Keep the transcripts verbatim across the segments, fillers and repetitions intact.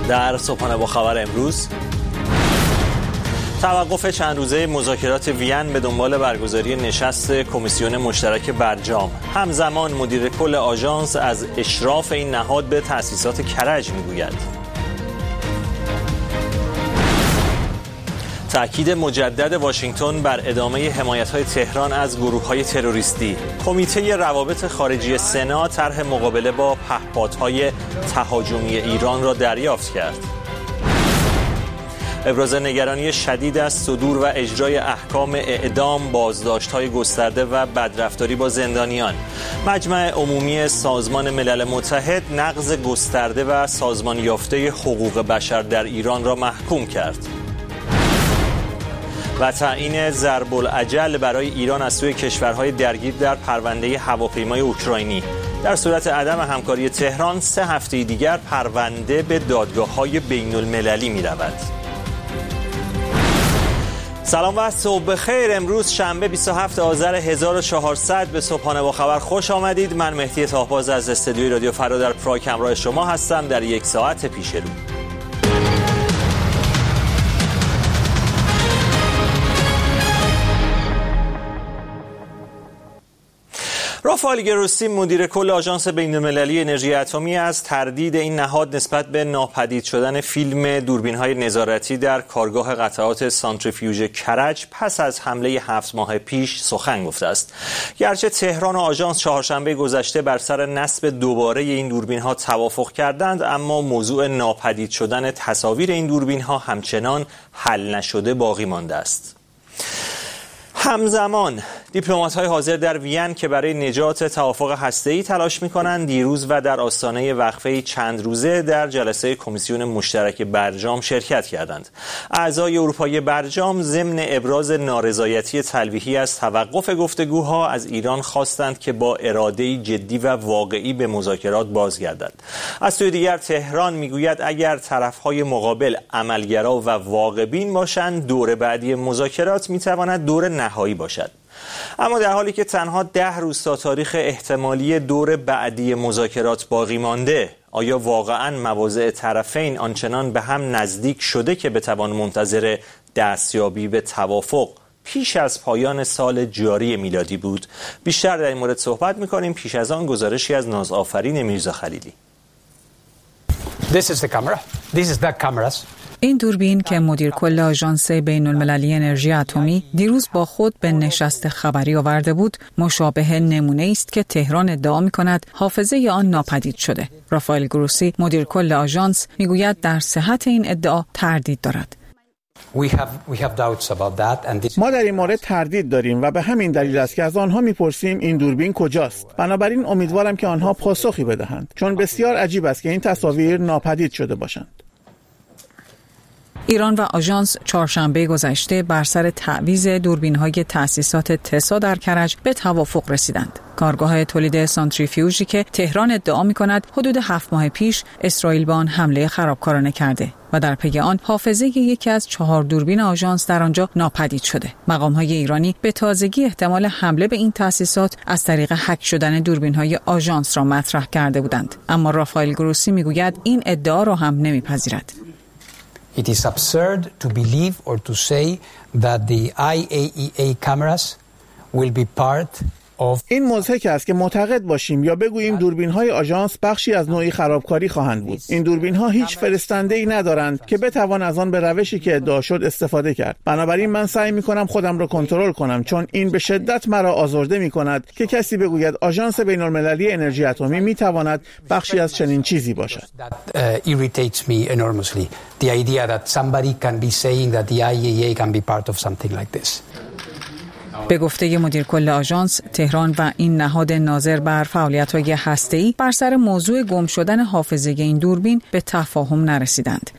در صبحانه با خبر امروز، توقف چند روزه مذاکرات وین به دنبال برگزاری نشست کمیسیون مشترک برجام. همزمان مدیر کل آژانس از اشراف این نهاد به تأسیسات کرج میگوید. تأکید مجدد واشنگتن بر ادامه حمایت‌های تهران از گروه‌های تروریستی. کمیته روابط خارجی سنا طرح مقابله با پهپادهای تهاجمی ایران را دریافت کرد. ابراز نگرانی شدید از صدور و اجرای احکام اعدام، بازداشت‌های گسترده و بدرفتاری با زندانیان. مجمع عمومی سازمان ملل متحد نقض گسترده و سازمان یافته حقوق بشر در ایران را محکوم کرد. و تعیین ضرب الاجل برای ایران از سوی کشورهای درگیر در پرونده هواپیمای اوکراینی. در صورت عدم همکاری تهران، سه هفته دیگر پرونده به دادگاه‌های بین‌المللی می‌رود. سلام و صبح بخیر. امروز شنبه بیست و هفتم آذر هزار و چهارصد به صبحانه با خبر خوش آمدید. من مهدی طاهباز از استودیوی رادیو فردا در پراگ همراه شما هستم در یک ساعت پیش رو. رافائل گروسی مدیر کل آژانس بین‌المللی انرژی اتمی از تردید این نهاد نسبت به ناپدید شدن فیلم دوربین‌های نظارتی در کارگاه قطعات سانتریفیوژ کرج پس از حمله هفت ماه پیش سخن گفته است. گرچه تهران و آژانس چهارشنبه گذشته بر سر نصب دوباره این دوربین‌ها توافق کردند، اما موضوع ناپدید شدن تصاویر این دوربین‌ها همچنان حل نشده باقی مانده است. همزمان دیپلمات‌های حاضر در وین که برای نجات توافق هسته‌ای تلاش می‌کنند، دیروز و در آستانه وقفه چند روزه در جلسه کمیسیون مشترک برجام شرکت کردند. اعضای اروپایی برجام ضمن ابراز نارضایتی تلویحی از توقف گفتگوها از ایران خواستند که با اراده جدی و واقعی به مذاکرات بازگردد. از سوی دیگر تهران میگوید اگر طرف‌های مقابل عملگرا و واقع‌بین باشند، دور بعدی مذاکرات می‌تواند دور نهایی باشد. اما در حالی که تنها ده روز تا تاریخ احتمالی دور بعدی مذاکرات باقی مانده، آیا واقعاً مواضع طرفین آنچنان به هم نزدیک شده که بتوان منتظر دستیابی به توافق پیش از پایان سال جاری میلادی بود؟ بیشتر در این مورد صحبت می‌کنیم. پیش از آن گزارشی از نازآفرین میرزا خلیلی. This is the camera. This is the cameras. این دوربین که مدیر کل آژانس بین‌المللی انرژی اتمی دیروز با خود به نشست خبری آورده بود، مشابه نمونه است که تهران ادعا می‌کند حافظه آن ناپدید شده. رافائل گروسی مدیر کل آژانس میگوید در صحت این ادعا تردید دارد. We have, we have doubts about that and this... ما در این مورد تردید داریم و به همین دلیل است که از آنها میپرسیم این دوربین کجاست. بنابراین امیدوارم که آنها پاسخی بدهند، چون بسیار عجیب است که این تصاویر ناپدید شده باشند. ایران و آژانس چهارشنبه گذشته بر سر تعویض دوربین‌های تأسیسات تسا در کرج به توافق رسیدند. کارگاه تولید سانتریفیوژی که تهران ادعا می‌کند حدود هفت ماه پیش اسرائیل به آن حمله خرابکارانه کرده و در پی آن حافظه یکی از چهار دوربین آژانس در آنجا ناپدید شده. مقام‌های ایرانی به تازگی احتمال حمله به این تأسیسات از طریق هک شدن دوربین‌های آژانس را مطرح کرده بودند، اما رافائل گروسی می‌گوید این ادعا را هم نمی‌پذیرد. It is absurd to believe or to say that the I A E A cameras will be part of... این مضحک است که معتقد باشیم یا بگوییم دوربین‌های آژانس بخشی از نوعی خرابکاری خواهند بود. این دوربین‌ها هیچ فرستنده‌ای ندارند که بتوان از آن به روشی که ادعا شد استفاده کرد. بنابراین من سعی می‌کنم خودم را کنترل کنم، چون این به شدت مرا آزرده می‌کند که کسی بگوید آژانس بین‌المللی انرژی اتمی می‌تواند بخشی از چنین چیزی باشد. That uh, irritates me enormously. The idea that somebody can be saying that the I A E A can be part of something like this. به گفته مدیر کل آژانس، تهران و این نهاد ناظر بر فعالیت‌های هسته‌ای بر سر موضوع گم شدن حافظه این دوربین به تفاهم نرسیدند.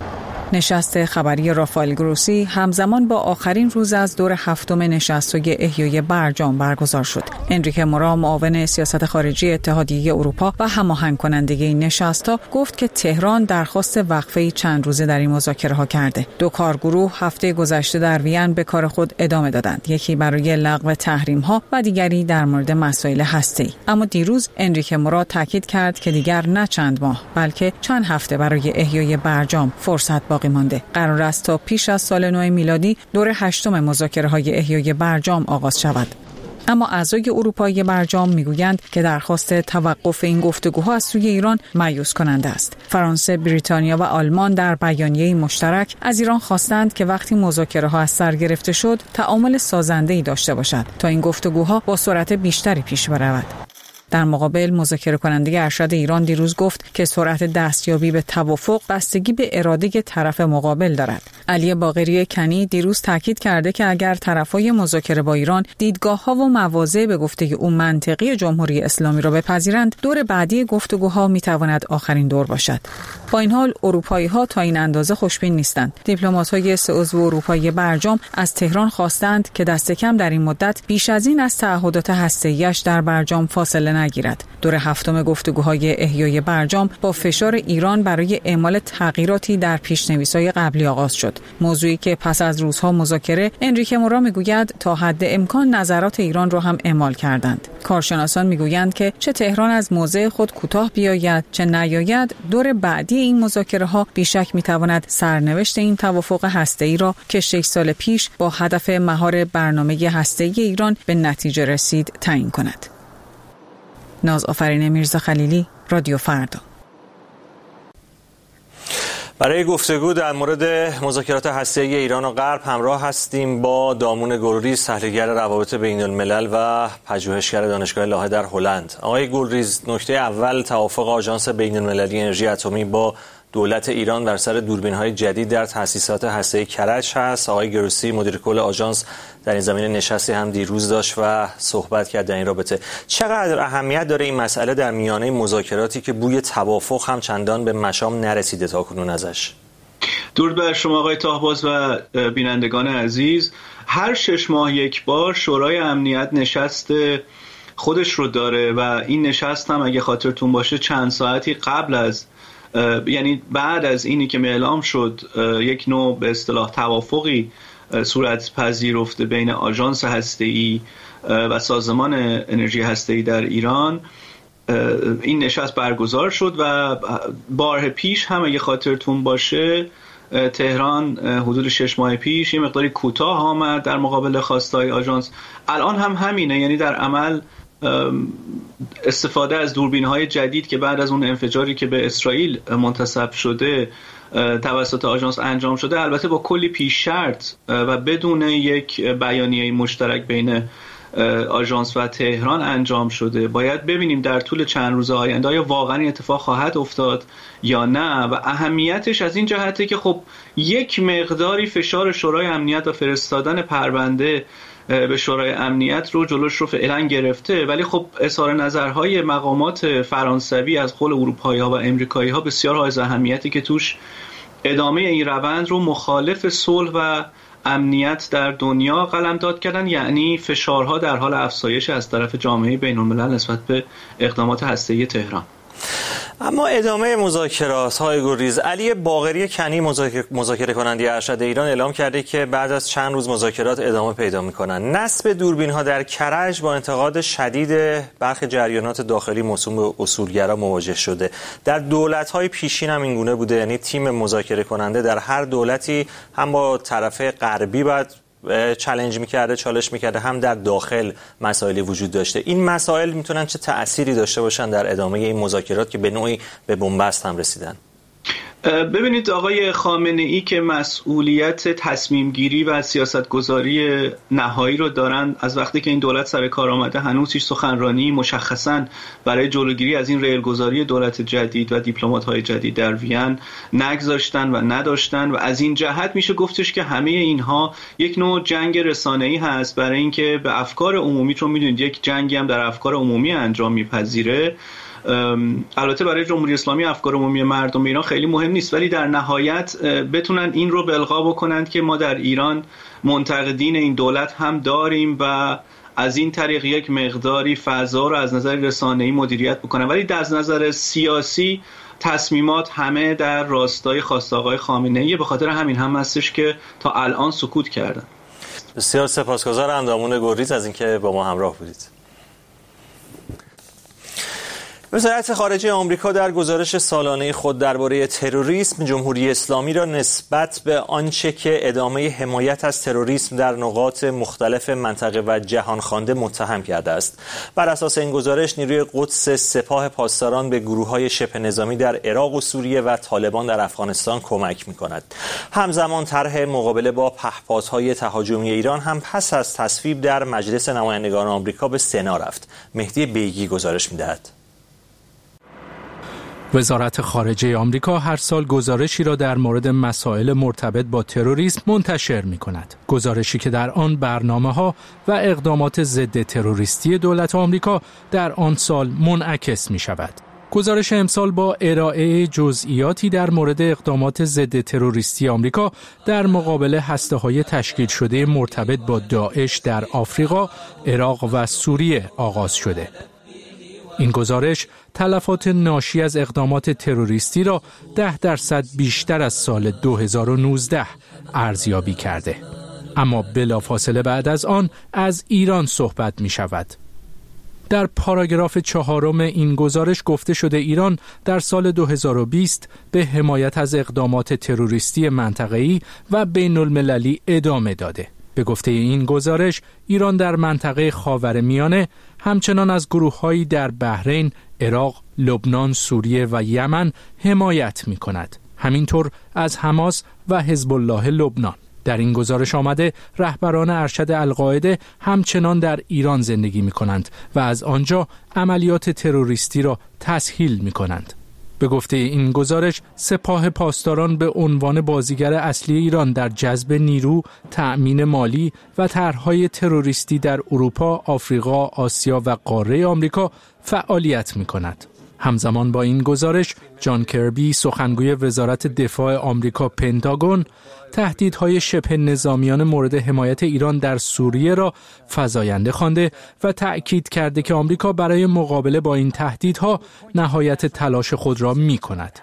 نشست خبری رافائل گروسی همزمان با آخرین روز از دور هفتم نشست‌های احیای برجام برگزار شد. انریکه مورا، معاون سیاست خارجی اتحادیه اروپا و هماهنگ کننده این نشست‌ها، گفت که تهران درخواست وقفه چند روزه در این مذاکره‌ها کرده. دو کارگروه هفته گذشته در وین به کار خود ادامه دادند، یکی برای لغو تحریم‌ها و دیگری در مورد مسائل هسته‌ای. اما دیروز انریکه مورا تاکید کرد که دیگر نه چند ماه بلکه چند هفته برای احیای برجام فرصت باقی مانده. قرار است تا پیش از سال نو میلادی دور هشتم مذاکره‌های احیای برجام آغاز شود. اما اعضای اروپایی برجام میگویند که درخواست توقف این گفتگوها از سوی ایران مایوس کننده است. فرانسه، بریتانیا و آلمان در بیانیه‌ای مشترک از ایران خواستند که وقتی مذاکره‌ها از سر گرفته شد، تعامل سازنده‌ای داشته باشد تا این گفتگوها با سرعت بیشتری پیش برود. در مقابل، مذاکره کننده ارشد ایران دیروز گفت که سرعت دستیابی به توافق بستگی به اراده طرف مقابل دارد. علی باقری کنی دیروز تاکید کرده که اگر طرفای مذاکره با ایران دیدگاه‌ها و مواضع به گفته او منطقی جمهوری اسلامی را بپذیرند، دور بعدی گفتگوها میتواند آخرین دور باشد. با این حال اروپایی‌ها تا این اندازه خوشبین نیستند. دیپلمات‌های سه عضو اروپایی برجام از تهران خواستند که دست کم در این مدت بیش از این از تعهدات هسته‌ایش در برجام فاصله نگیرد. دور هفتم گفتگوهای احیای برجام با فشار ایران برای اعمال تغییراتی در پیش‌نویس‌های قبلی آغاز شد. موضوعی که پس از روزها مذاکره، انریکه مورا میگوید تا حد امکان نظرات ایران را هم اعمال کردند. کارشناسان میگویند که چه تهران از موضع خود کوتاه بیاید چه نیاید، دور بعدی این مذاکره‌ها بیشک میتواند سرنوشت این توافق هسته‌ای را که شش سال پیش با هدف مهار برنامه هسته‌ای ایران به نتیجه رسید تعیین کند. ناز آفرین میرزا خلیلی، رادیو فردا. برای گفتگو در مورد مذاکرات هسته‌ای ایران و غرب همراه هستیم با دامون گلریز، تحلیلگر روابط بین الملل و پژوهشگر دانشگاه لاهه در هلند. آقای گلریز، نکته اول توافق آژانس بین المللی انرژی اتمی با دولت ایران بر سر دوربین‌های جدید در تأسیسات هسته‌ای کرج هست. آقای گروسی، مدیر کل آژانس، در این زمینه نشستی هم دیروز داشت و صحبت کرد در این رابطه. چقدر اهمیت داره این مسئله در میانه مذاکراتی که بوی توافق هم چندان به مشام نرسیده تاکنون ازش؟ درود بر شما آقای طاهباز و بینندگان عزیز. هر شش ماه یک بار شورای امنیت نشست خودش رو داره و این نشست هم اگه خاطرتون باشه چند ساعتی قبل از یعنی بعد از اینی که اعلام شد یک نوع به اصطلاح توافقی صورت پذیرفته بین آژانس هسته‌ای و سازمان انرژی هسته‌ای در ایران، این نشست برگزار شد و بار پیش هم اگه خاطرتون باشه تهران حدود شش ماه پیش یه مقداری کوتاه آمد در مقابل خواستهای آژانس. الان هم همینه، یعنی در عمل استفاده از دوربین‌های جدید که بعد از اون انفجاری که به اسرائیل منتسب شده توسط آژانس انجام شده، البته با کلی پیش شرط و بدون یک بیانیه مشترک بین آژانس و تهران انجام شده. باید ببینیم در طول چند روز آینده آیا واقعا این اتفاق خواهد افتاد یا نه، و اهمیتش از این جهته که خب یک مقداری فشار شورای امنیت و فرستادن پرونده به شورای امنیت رو جلوش رو فعلا گرفته، ولی خب اظهار نظرهای مقامات فرانسوی از قول اروپایی‌ها و امریکایی‌ها بسیار حائز اهمیتی که توش ادامه این روند رو مخالف صلح و امنیت در دنیا قلمداد کردن، یعنی فشارها در حال افزایش از طرف جامعه بین‌الملل نسبت به اقدامات هسته‌ای تهران. اما ادامه مذاکرات های گلریز، علی باقری کنی مذاکره کننده ارشد ایران اعلام کرده که بعد از چند روز مذاکرات ادامه پیدا می‌کنند. نصب دوربین ها در کرج با انتقاد شدید برخی جریانات داخلی موسوم به اصولگرا مواجه شده. در دولت های پیشین هم این گونه بوده، یعنی تیم مذاکره کننده در هر دولتی هم با طرف غربی بعد چالش میکرده چالش میکرده هم در داخل مسائلی وجود داشته. این مسائل میتونن چه تأثیری داشته باشن در ادامه این مذاکرات که به نوعی به بنبست هم رسیدن؟ ببینید آقای خامنه ای که مسئولیت تصمیم گیری و سیاست گذاری نهایی رو دارن، از وقتی که این دولت سر کار آمده هنوز هیچ سخنرانی مشخصاً برای جلوگیری از این ریل گذاری دولت جدید و دیپلمات های جدید در وین نگذاشتن و نداشتن، و از این جهت میشه گفتش که همه اینها یک نوع جنگ رسانه‌ای هست برای اینکه به افکار عمومی، چون میدونید یک جنگی هم در افکار عمومی انجام میپذیره، البته برای جمهوری اسلامی افکار عمومی مردم ایران خیلی مهم نیست، ولی در نهایت بتونن این رو به القا بکنند که ما در ایران منتقدین این دولت هم داریم و از این طریق یک مقداری فضا رو از نظر رسانه‌ای مدیریت بکنن. ولی از نظر سیاسی تصمیمات همه در راستای خواست آقای خامنه‌ای، به خاطر همین هم هستش که تا الان سکوت کردن. بسیار سپاسگزارم اندامون گریز از اینکه با ما همراه بودید. وزارت خارجه آمریکا در گزارش سالانه خود درباره تروریسم جمهوری اسلامی را نسبت به آنچه که ادامه حمایت از تروریسم در نقاط مختلف منطقه و جهان خوانده متهم کرده است. بر اساس این گزارش نیروی قدس سپاه پاسداران به گروه‌های شبه نظامی در عراق و سوریه و طالبان در افغانستان کمک می‌کند. همزمان طرح مقابله با پهپادهای تهاجمی ایران هم پس از تصویب در مجلس نمایندگان آمریکا به سنا رفت. مهدی بیگی گزارش می‌دهد. وزارت خارجه آمریکا هر سال گزارشی را در مورد مسائل مرتبط با تروریسم منتشر می‌کند. گزارشی که در آن برنامه‌ها و اقدامات ضد تروریستی دولت آمریکا در آن سال منعکس می‌شود. گزارش امسال با ارائه جزئیاتی در مورد اقدامات ضد تروریستی آمریکا در مقابل هسته‌های تشکیل شده مرتبط با داعش در آفریقا، عراق و سوریه آغاز شده. این گزارش تلفات ناشی از اقدامات تروریستی را ده درصد بیشتر از سال دو هزار و نوزده ارزیابی کرده. اما بلافاصله بعد از آن از ایران صحبت می شود. در پاراگراف چهارم این گزارش گفته شده ایران در سال دو هزار و بیست به حمایت از اقدامات تروریستی منطقه‌ای و بین المللی ادامه داده. به گفته این گزارش ایران در منطقه خاورمیانه همچنان از گروه‌هایی در بحرین، عراق، لبنان، سوریه و یمن حمایت می‌کند. همینطور از حماس و حزب الله لبنان. در این گزارش آمده رهبران ارشد القاعده همچنان در ایران زندگی می‌کنند و از آنجا عملیات تروریستی را تسهیل می‌کنند. به گفته این گزارش سپاه پاسداران به عنوان بازیگر اصلی ایران در جذب نیرو، تأمین مالی و طرح‌های تروریستی در اروپا، آفریقا، آسیا و قاره آمریکا فعالیت می‌کند. همزمان با این گزارش جان کربی سخنگوی وزارت دفاع آمریکا پنتاگون تهدیدهای شبه نظامیان مورد حمایت ایران در سوریه را فزاینده خوانده و تأکید کرده که آمریکا برای مقابله با این تهدیدها نهایت تلاش خود را می‌کند.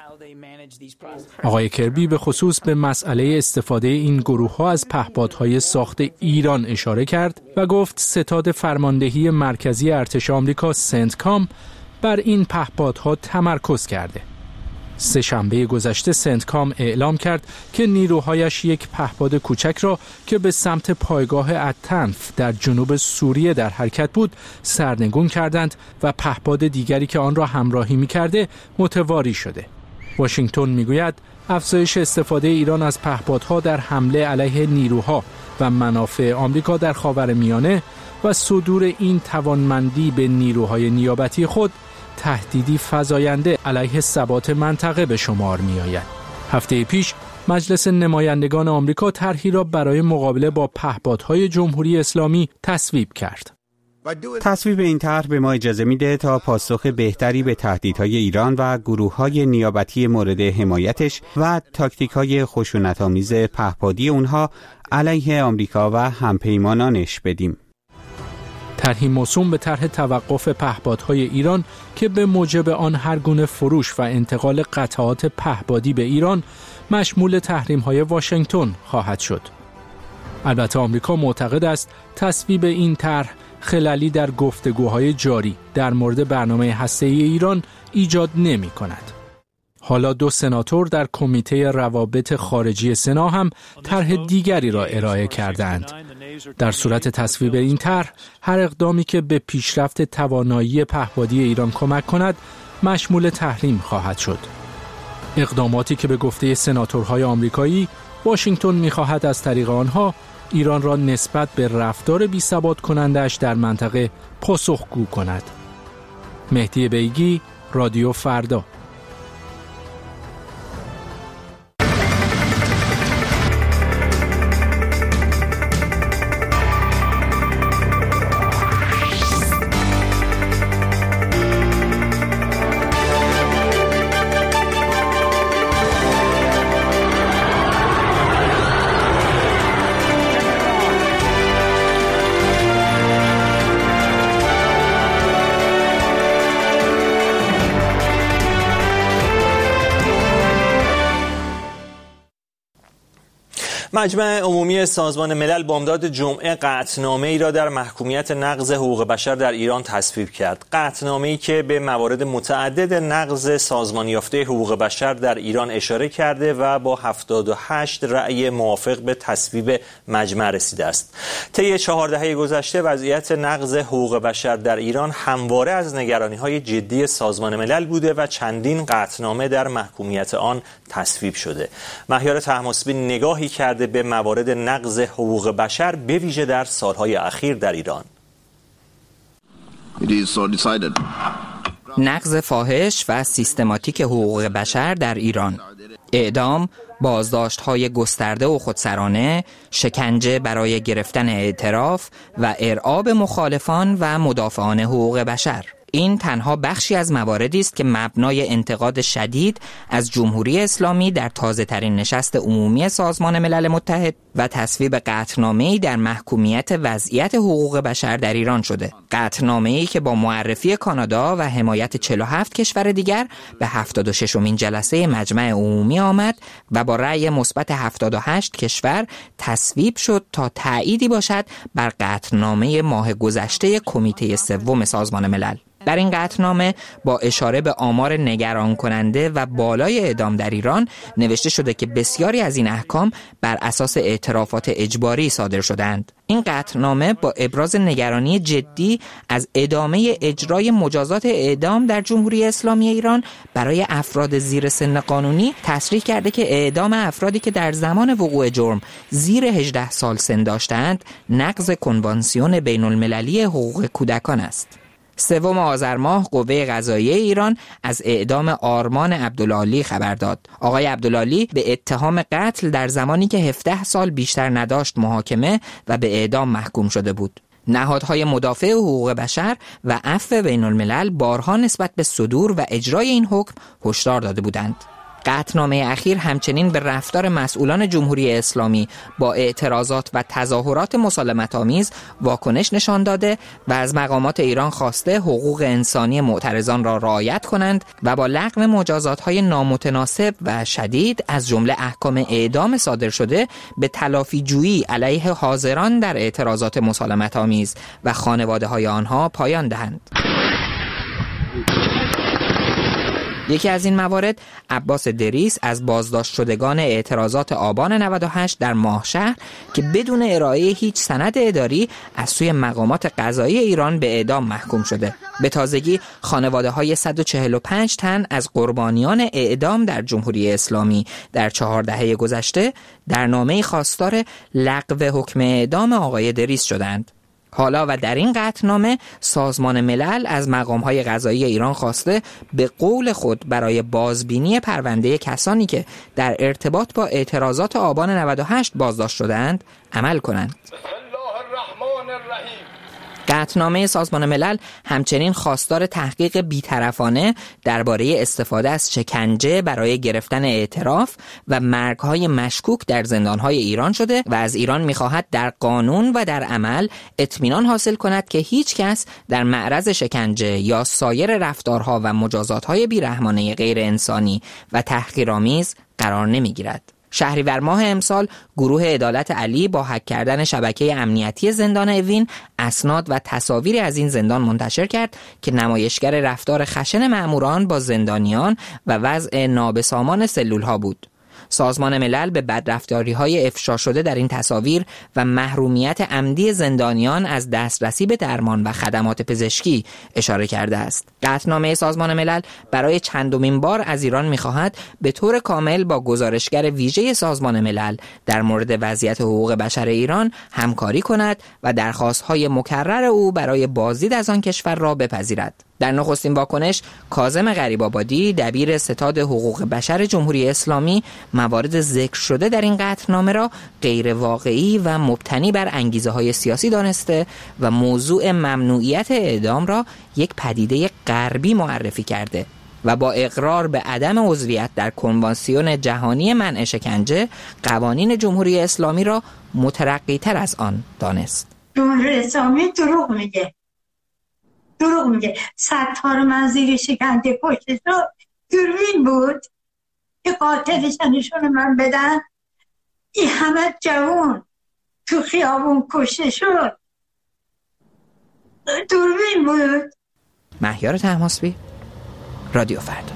آقای کربی به خصوص به مسئله استفاده این گروه‌ها از پهپادهای ساخت ایران اشاره کرد و گفت ستاد فرماندهی مرکزی ارتش آمریکا سنتکام بر این پهپادها تمرکز کرده. سه شنبه گذشته سنتکام اعلام کرد که نیروهایش یک پهپاد کوچک را که به سمت پایگاه التنف در جنوب سوریه در حرکت بود سرنگون کردند و پهپاد دیگری که آن را همراهی می‌کرده متواری شده. واشنگتن می‌گوید افزایش استفاده ایران از پهپادها در حمله علیه نیروها و منافع آمریکا در خاورمیانه و صدور این توانمندی به نیروهای نیابتی خود تهدیدی فزاینده علیه ثبات منطقه به شمار می آید. هفته پیش مجلس نمایندگان آمریکا طرحی را برای مقابله با پهپادهای جمهوری اسلامی تصویب کرد. تصویب این طرح به ما اجازه میده تا پاسخ بهتری به تهدیدهای ایران و گروه‌های نیابتی مورد حمایتش و تاکتیک‌های خشونت‌آمیز پهپادی اونها علیه آمریکا و همپیمانانش بدیم. طرحی موسوم به طرح توقف پهپادهای ایران که به موجب آن هر گونه فروش و انتقال قطعات پهپادی به ایران مشمول تحریم‌های واشنگتن خواهد شد. البته آمریکا معتقد است تصویب این طرح خللی در گفتگوهای جاری در مورد برنامه هسته‌ای ایران ایجاد نمی‌کند. حالا دو سناتور در کمیته روابط خارجی سنا هم طرح دیگری را ارائه کردند. در صورت تصویب این طرح هر اقدامی که به پیشرفت توانایی پهپادی ایران کمک کند مشمول تحریم خواهد شد. اقداماتی که به گفته سناتورهای آمریکایی واشنگتن می‌خواهد از طریق آنها ایران را نسبت به رفتار بی‌ثبات کننده‌اش در منطقه پاسخگو کند. مهدی بیگی، رادیو فردا. مجمع عمومی سازمان ملل بامداد جمعه قطعنامه‌ای را در محکومیت نقض حقوق بشر در ایران تصویب کرد. قطعنامه‌ای که به موارد متعدد نقض سازمان یافته حقوق بشر در ایران اشاره کرده و با هفتاد و هشت رأی موافق به تصویب مجمع رسیده است. طی چهار دهه گذشته وضعیت نقض حقوق بشر در ایران همواره از نگرانی‌های جدی سازمان ملل بوده و چندین قطعنامه در محکومیت آن تصویب شده. مهیار طهماسبی نگاهی کرده به موارد نقض حقوق بشر به ویژه در سالهای اخیر در ایران. نقض فاحش و سیستماتیک حقوق بشر در ایران، اعدام، بازداشت‌های گسترده و خودسرانه، شکنجه برای گرفتن اعتراف و ارعاب مخالفان و مدافعان حقوق بشر. این تنها بخشی از مواردی است که مبنای انتقاد شدید از جمهوری اسلامی در تازه‌ترین نشست عمومی سازمان ملل متحد و تصویب قطعنامه‌ای در محکومیت وضعیت حقوق بشر در ایران شده. قطعنامه‌ای که با معرفی کانادا و حمایت چهل و هفت کشور دیگر به هفتاد و ششمین جلسه مجمع عمومی آمد و با رأی مثبت هفتاد و هشت کشور تصویب شد تا تأییدی باشد بر قطعنامه ماه گذشته کمیته سوم سازمان ملل. در این قطعنامه با اشاره به آمار نگران کننده و بالای اعدام در ایران نوشته شده که بسیاری از این احکام بر اساس اعترافات اجباری صادر شدند. این قطعنامه با ابراز نگرانی جدی از ادامه اجرای مجازات اعدام در جمهوری اسلامی ایران برای افراد زیر سن قانونی تصریح کرده که اعدام افرادی که در زمان وقوع جرم زیر هجده سال سن داشتند نقض کنوانسیون بین المللی حقوق کودکان است. سوم آذر ماه قوه قضاییه ایران از اعدام آرمان عبدالعالی خبر داد. آقای عبدالعالی به اتهام قتل در زمانی که هفده سال بیشتر نداشت محاکمه و به اعدام محکوم شده بود. نهادهای مدافع حقوق بشر و عفو بین الملل بارها نسبت به صدور و اجرای این حکم هشدار داده بودند. قطعنامه اخیر همچنین به رفتار مسئولان جمهوری اسلامی با اعتراضات و تظاهرات مسالمت‌آمیز واکنش نشان داده و از مقامات ایران خواسته حقوق انسانی معترضان را رعایت کنند و با لغو مجازات‌های نامتناسب و شدید از جمله احکام اعدام صادر شده به تلافی جویی علیه حاضران در اعتراضات مسالمت‌آمیز و خانواده‌های آنها پایان دهند. یکی از این موارد عباس دریس از بازداشت شدگان اعتراضات آبان نود و هشت در ماهشهر که بدون ارائه هیچ سند اداری از سوی مقامات قضایی ایران به اعدام محکوم شده. به تازگی خانواده‌های صد و چهل و پنج تن از قربانیان اعدام در جمهوری اسلامی در چهار دهه گذشته در نامه‌ای خواستار لغو حکم اعدام آقای دریس شدند. حالا و در این قطعنامه سازمان ملل از مقام‌های قضایی ایران خواسته به قول خود برای بازبینی پرونده کسانی که در ارتباط با اعتراضات آبان نود و هشت بازداشت شدند عمل کنند. قطعنامه سازمان ملل همچنین خواستار تحقیق بی‌طرفانه درباره استفاده از شکنجه برای گرفتن اعتراف و مرگ‌های مشکوک در زندان‌های ایران شده و از ایران می‌خواهد در قانون و در عمل اطمینان حاصل کند که هیچ کس در معرض شکنجه یا سایر رفتارها و مجازات‌های بی‌رحمانه غیر انسانی و تحقیرآمیز قرار نمی‌گیرد. شهریور ماه امسال گروه عدالت علی با هک کردن شبکه امنیتی زندان اوین اسناد و تصاویری از این زندان منتشر کرد که نمایشگر رفتار خشن مأموران با زندانیان و وضع نابسامان سلول‌ها بود. سازمان ملل به بدرفتاری‌های افشا شده در این تصاویر و محرومیت عمدی زندانیان از دسترسی به درمان و خدمات پزشکی اشاره کرده است. قطعنامه سازمان ملل برای چندمین بار از ایران می‌خواهد به طور کامل با گزارشگر ویژه سازمان ملل در مورد وضعیت حقوق بشر ایران همکاری کند و درخواست‌های مکرر او برای بازدید از آن کشور را بپذیرد. در نخستین واکنش کاظم غریب‌آبادی دبیر ستاد حقوق بشر جمهوری اسلامی موارد ذکر شده در این قطعنامه را غیر واقعی و مبتنی بر انگیزه‌های سیاسی دانسته و موضوع ممنوعیت اعدام را یک پدیده غربی معرفی کرده و با اقرار به عدم عضویت در کنوانسیون جهانی منع شکنجه قوانین جمهوری اسلامی را مترقی‌تر از آن دانست. جمهوری اسلامی دروغ میگه. دروغ میگه. ستار من زیر شکنجه کشته شد. دوربین بود که قاتلش نشون من بدن. این همه جوان تو خیابون کشته شد، دوربین بود. مهیار طهماسبی، رادیو فردا.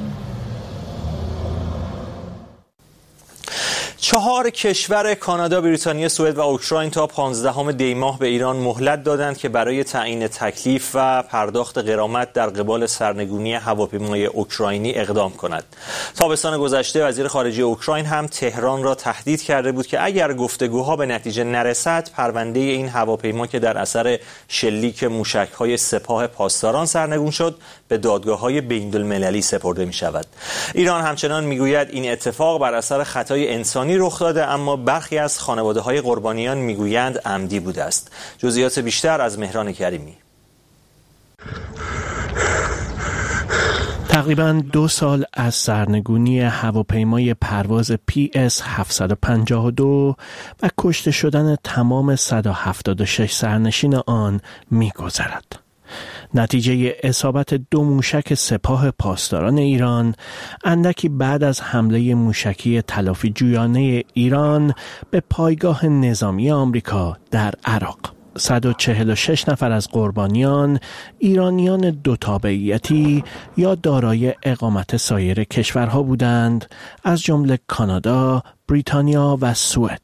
چهار کشور کانادا، بریتانیا، سوئد و اوکراین تا پانزدهم دی ماه به ایران مهلت دادند که برای تعیین تکلیف و پرداخت غرامت در قبال سرنگونی هواپیمای اوکراینی اقدام کند. تابستان گذشته وزیر خارجه اوکراین هم تهران را تهدید کرده بود که اگر گفتگوها به نتیجه نرسد، پرونده این هواپیما که در اثر شلیک موشک‌های سپاه پاسداران سرنگون شد، به دادگاه‌های بین‌المللی سپرده می‌شود. ایران همچنان می‌گوید این اتفاق بر اثر خطای انسانی رخ داده، اما برخی از خانواده‌های قربانیان میگویند عمدی بوده است. جزئیات بیشتر از مهران کریمی. تقریباً دو سال از سرنگونی هواپیمای پرواز پی اس هفتصد و پنجاه و دو و کشته شدن تمام صد و هفتاد و شش سرنشین آن می‌گذرد. نتیجه اصابت دو موشک سپاه پاسداران ایران اندکی بعد از حمله موشکی تلافی جویانه ایران به پایگاه نظامی آمریکا در عراق. صد و چهل و شش نفر از قربانیان ایرانیان دو تابعیتی یا دارای اقامت سایر کشورها بودند، از جمله کانادا، بریتانیا و سوئد.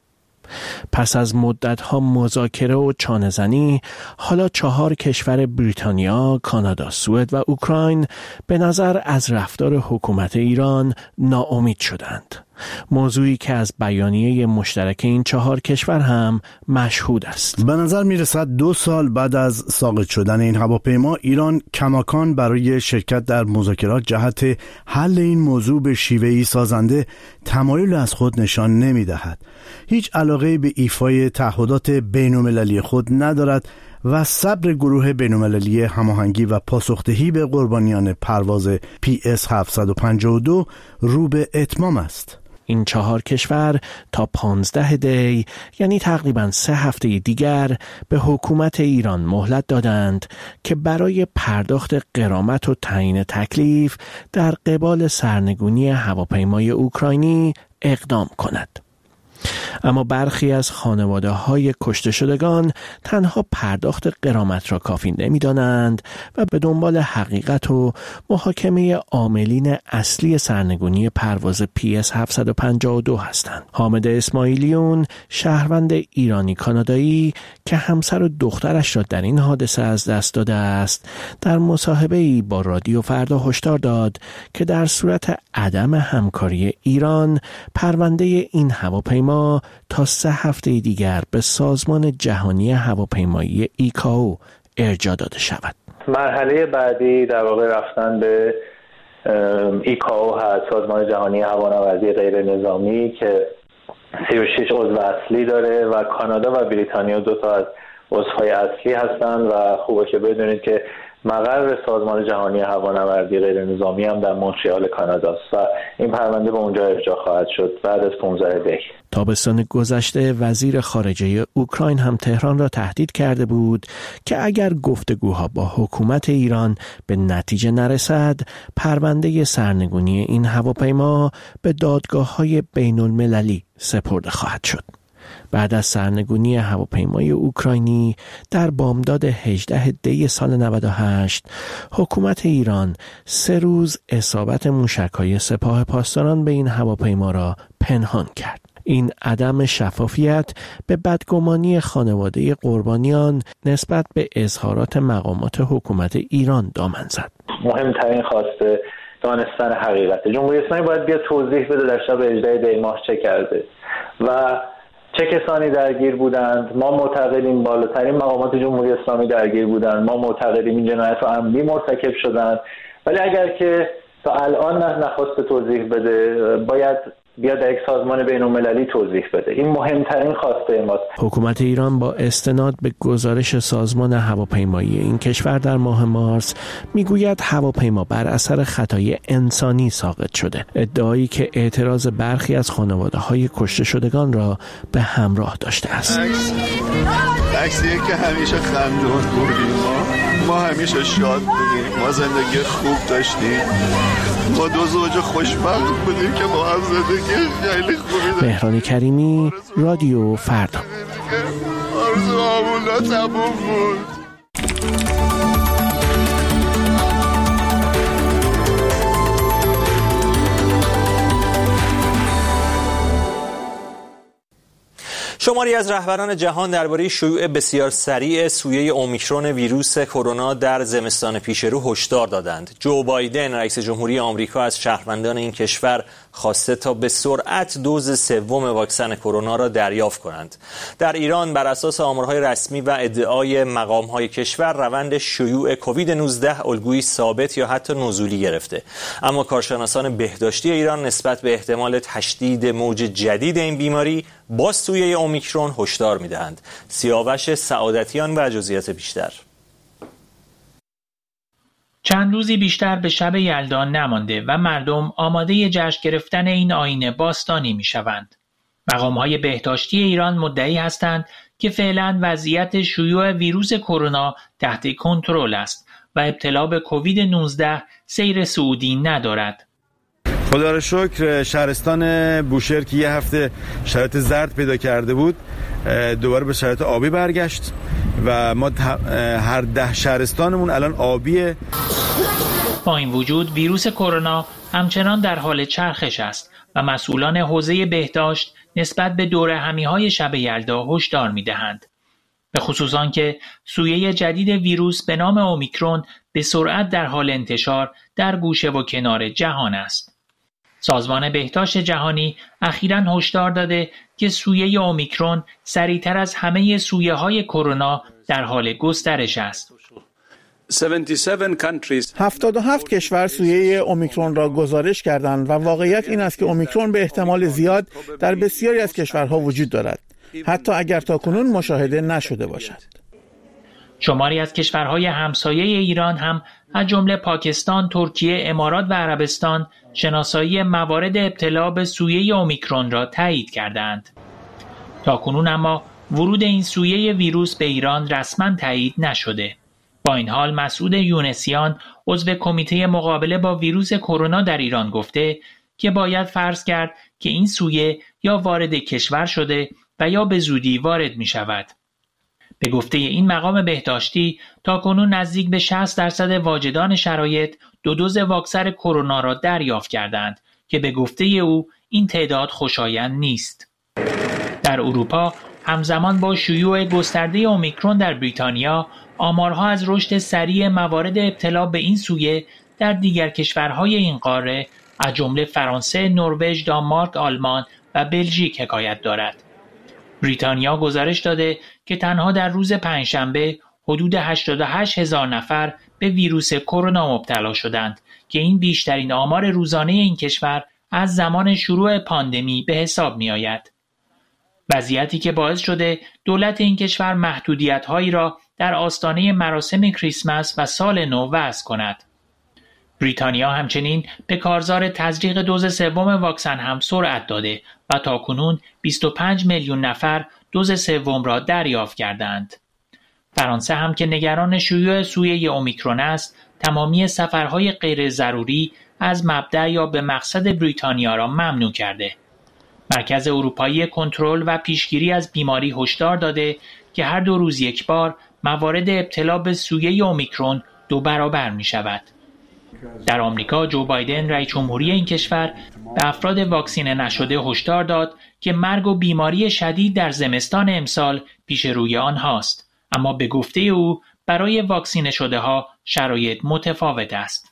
پس از مدت‌ها مذاکره و چانه‌زنی، حالا چهار کشور بریتانیا، کانادا، سوئد و اوکراین به نظر از رفتار حکومت ایران ناامید شدند. موضوعی که از بیانیه مشترک این چهار کشور هم مشهود است. به نظر می‌رسد دو سال بعد از ساقط شدن این هواپیما، ایران کماکان برای شرکت در مذاکرات جهت حل این موضوع به شیوهی سازنده تمایل از خود نشان نمی‌دهد. هیچ علاقه به ایفای تعهدات بین‌المللی خود ندارد و صبر گروه بین‌المللی هماهنگی و پاسخدهی به قربانیان پرواز پی اس هفتصد و پنجاه و دو رو به اتمام است. این چهار کشور تا پانزده دی، یعنی تقریباً سه هفته دیگر، به حکومت ایران مهلت دادند که برای پرداخت غرامت و تعیین تکلیف در قبال سرنگونی هواپیمای اوکراینی اقدام کند. اما برخی از خانواده‌های کشته شدگان تنها پرداخت غرامت را کافی نمی‌دانند و به دنبال حقیقت و محاکمه عاملین اصلی سرنگونی پرواز پی اس هفتصد و پنجاه و دو هستند. حامد اسماعیلیون، شهروند ایرانی کانادایی که همسر و دخترش را در این حادثه از دست داده است، در مصاحبه‌ای با رادیو فردا هشدار داد که در صورت عدم همکاری ایران، پرونده این هواپیما تا سه هفته دیگر به سازمان جهانی هواپیمایی ایکائو ارجاع داده شود. مرحله بعدی در واقع رفتن به ایکائو هست، سازمان جهانی هوانوردی غیر نظامی که سی و شش عضو اصلی داره و کانادا و بریتانیا دو تا از عضوهای اصلی هستند و خوبه که بدونید که مقر سازمان جهانی هوانوردی غیر نظامی هم در مونترال کاناداست و این پرونده به اونجا ارجاع خواهد شد بعد از پانزده دی. تابستان گذشته وزیر خارجه اوکراین هم تهران را تهدید کرده بود که اگر گفتگوها با حکومت ایران به نتیجه نرسد، پرونده سرنگونی این هواپیما به دادگاه‌های بین‌المللی سپرده خواهد شد. بعد از سرنگونی هواپیمای اوکراینی در بامداد هجدهم دی سال نود و هشت، حکومت ایران سه روز اصابت موشک‌های سپاه پاسداران به این هواپیما را پنهان کرد. این عدم شفافیت به بدگمانی خانواده قربانیان نسبت به اظهارات مقامات حکومت ایران دامن زد. مهمترین خواسته دانستن حقیقت. جمهوری اسلامی باید بیا توضیح بده در شب هجدهم دی ماه چه کرده و چه کسانی درگیر بودند. ما معتقدیم بالاترین مقامات جمهوری اسلامی درگیر بودند. ما معتقدیم این جنایت رو عمدی مرتکب شدند، ولی اگر که تا الان نخواست توضیح بده، باید بیاد در یک سازمان بین‌المللی توضیح بده. این مهمترین خواسته ماست. حکومت ایران با استناد به گزارش سازمان هواپیمایی این کشور در ماه مارس میگوید هواپیما بر اثر خطای انسانی ساقط شده، ادعایی که اعتراض برخی از خانواده‌های کشته شدگان را به همراه داشته است. عکسیه که همیشه خندون بودیم، ما ما همیشه شاد بودیم، ما زندگی خوب داشتیم. ما دو زوج خوشبخت بودیم که با هم زندگی خیلی خوبی داشتیم. مهران کریمی، رادیو فردا. آرزوهامون ناتموم بود. شماری از رهبران جهان درباره شیوع بسیار سریع سویه اومیکرون ویروس کرونا در زمستان پیش رو هشدار دادند. جو بایدن رئیس جمهوری آمریکا از شهروندان این کشور خواسته تا به سرعت دوز سوم واکسن کرونا را دریافت کنند. در ایران بر اساس آمارهای رسمی و ادعای مقام‌های کشور روند شیوع کووید نوزده الگویی ثابت یا حتی نزولی گرفته، اما کارشناسان بهداشتی ایران نسبت به احتمال تشدید موج جدید این بیماری با سویه اومیکرون هشدار می‌دهند. سیاوش سعادتیان و جزئیات بیشتر. چند روزی بیشتر به شب یلدا نمانده و مردم آماده جشن گرفتن این آیین باستانی می‌شوند. مقام‌های بهداشتی ایران مدعی هستند که فعلا وضعیت شیوع ویروس کرونا تحت کنترل است و ابتلا به کووید نوزده سیر صعودی ندارد. خدا را شکر شهرستان بوشهر که یه هفته شرایط زرد پیدا کرده بود دوباره به شرایط آبی برگشت و ما هر ده شهرستانمون الان آبیه. با این وجود ویروس کرونا همچنان در حال چرخش است و مسئولان حوزه بهداشت نسبت به دوره همیهای شب یلدا هشدار می‌دهند. به خصوص آنکه سویه جدید ویروس به نام اومیکرون به سرعت در حال انتشار در گوشه و کنار جهان است. سازمان بهداشت جهانی اخیراً هشدار داده که سویه اومیکرون سریعتر از همه سویه های کرونا در حال گسترش است. هفتاد و هفت کشور سویه اومیکرون را گزارش کردند و واقعیت این است که اومیکرون به احتمال زیاد در بسیاری از کشورها وجود دارد، حتی اگر تاکنون مشاهده نشده باشد. شماری از کشورهای همسایه ایران هم از جمله پاکستان، ترکیه، امارات و عربستان شناسایی موارد ابتلا به سویه اومیکرون را تایید کردند. تاکنون اما ورود این سویه ویروس به ایران رسما تایید نشده. با این حال مسعود یونسیان عضو کمیته مقابله با ویروس کرونا در ایران گفته که باید فرض کرد که این سویه یا وارد کشور شده و یا به زودی وارد می شود. به گفته این مقام بهداشتی تاکنون نزدیک به شصت درصد واجدان شرایط دو دوز واکسن کرونا را دریافت کردند که به گفته او این تعداد خوشایند نیست. در اروپا همزمان با شیوع گسترده اومیکرون در بریتانیا آمارها از رشد سریع موارد ابتلا به این سویه در دیگر کشورهای این قاره از جمله فرانسه، نروژ، دانمارک، آلمان و بلژیک حکایت دارد. بریتانیا گزارش داده که تنها در روز پنجشنبه حدود هشتاد و هشت هزار نفر به ویروس کرونا مبتلا شدند که این بیشترین آمار روزانه این کشور از زمان شروع پاندمی به حساب می آید. وضعیتی که باعث شده دولت این کشور محدودیت‌هایی را در آستانه مراسم کریسمس و سال نو وضع کند. بریتانیا همچنین به کارزار تزریق دوز سوم واکسن هم سرعت داده و تاکنون بیست و پنج میلیون نفر دوز سوم را دریافت کردند. فرانسه هم که نگران شیوع سویه اومیکرون است، تمامی سفرهای غیر ضروری از مبدأ یا به مقصد بریتانیا را ممنوع کرده. مرکز اروپایی کنترل و پیشگیری از بیماری هشدار داده که هر دو روز یک بار موارد ابتلا به سویه اومیکرون دو برابر می شود. در آمریکا جو بایدن رئیس جمهوری این کشور به افراد واکسینه نشده هشدار داد که مرگ و بیماری شدید در زمستان امسال پیش روی آنهاست، اما به گفته او برای واکسینه شده ها شرایط متفاوت است.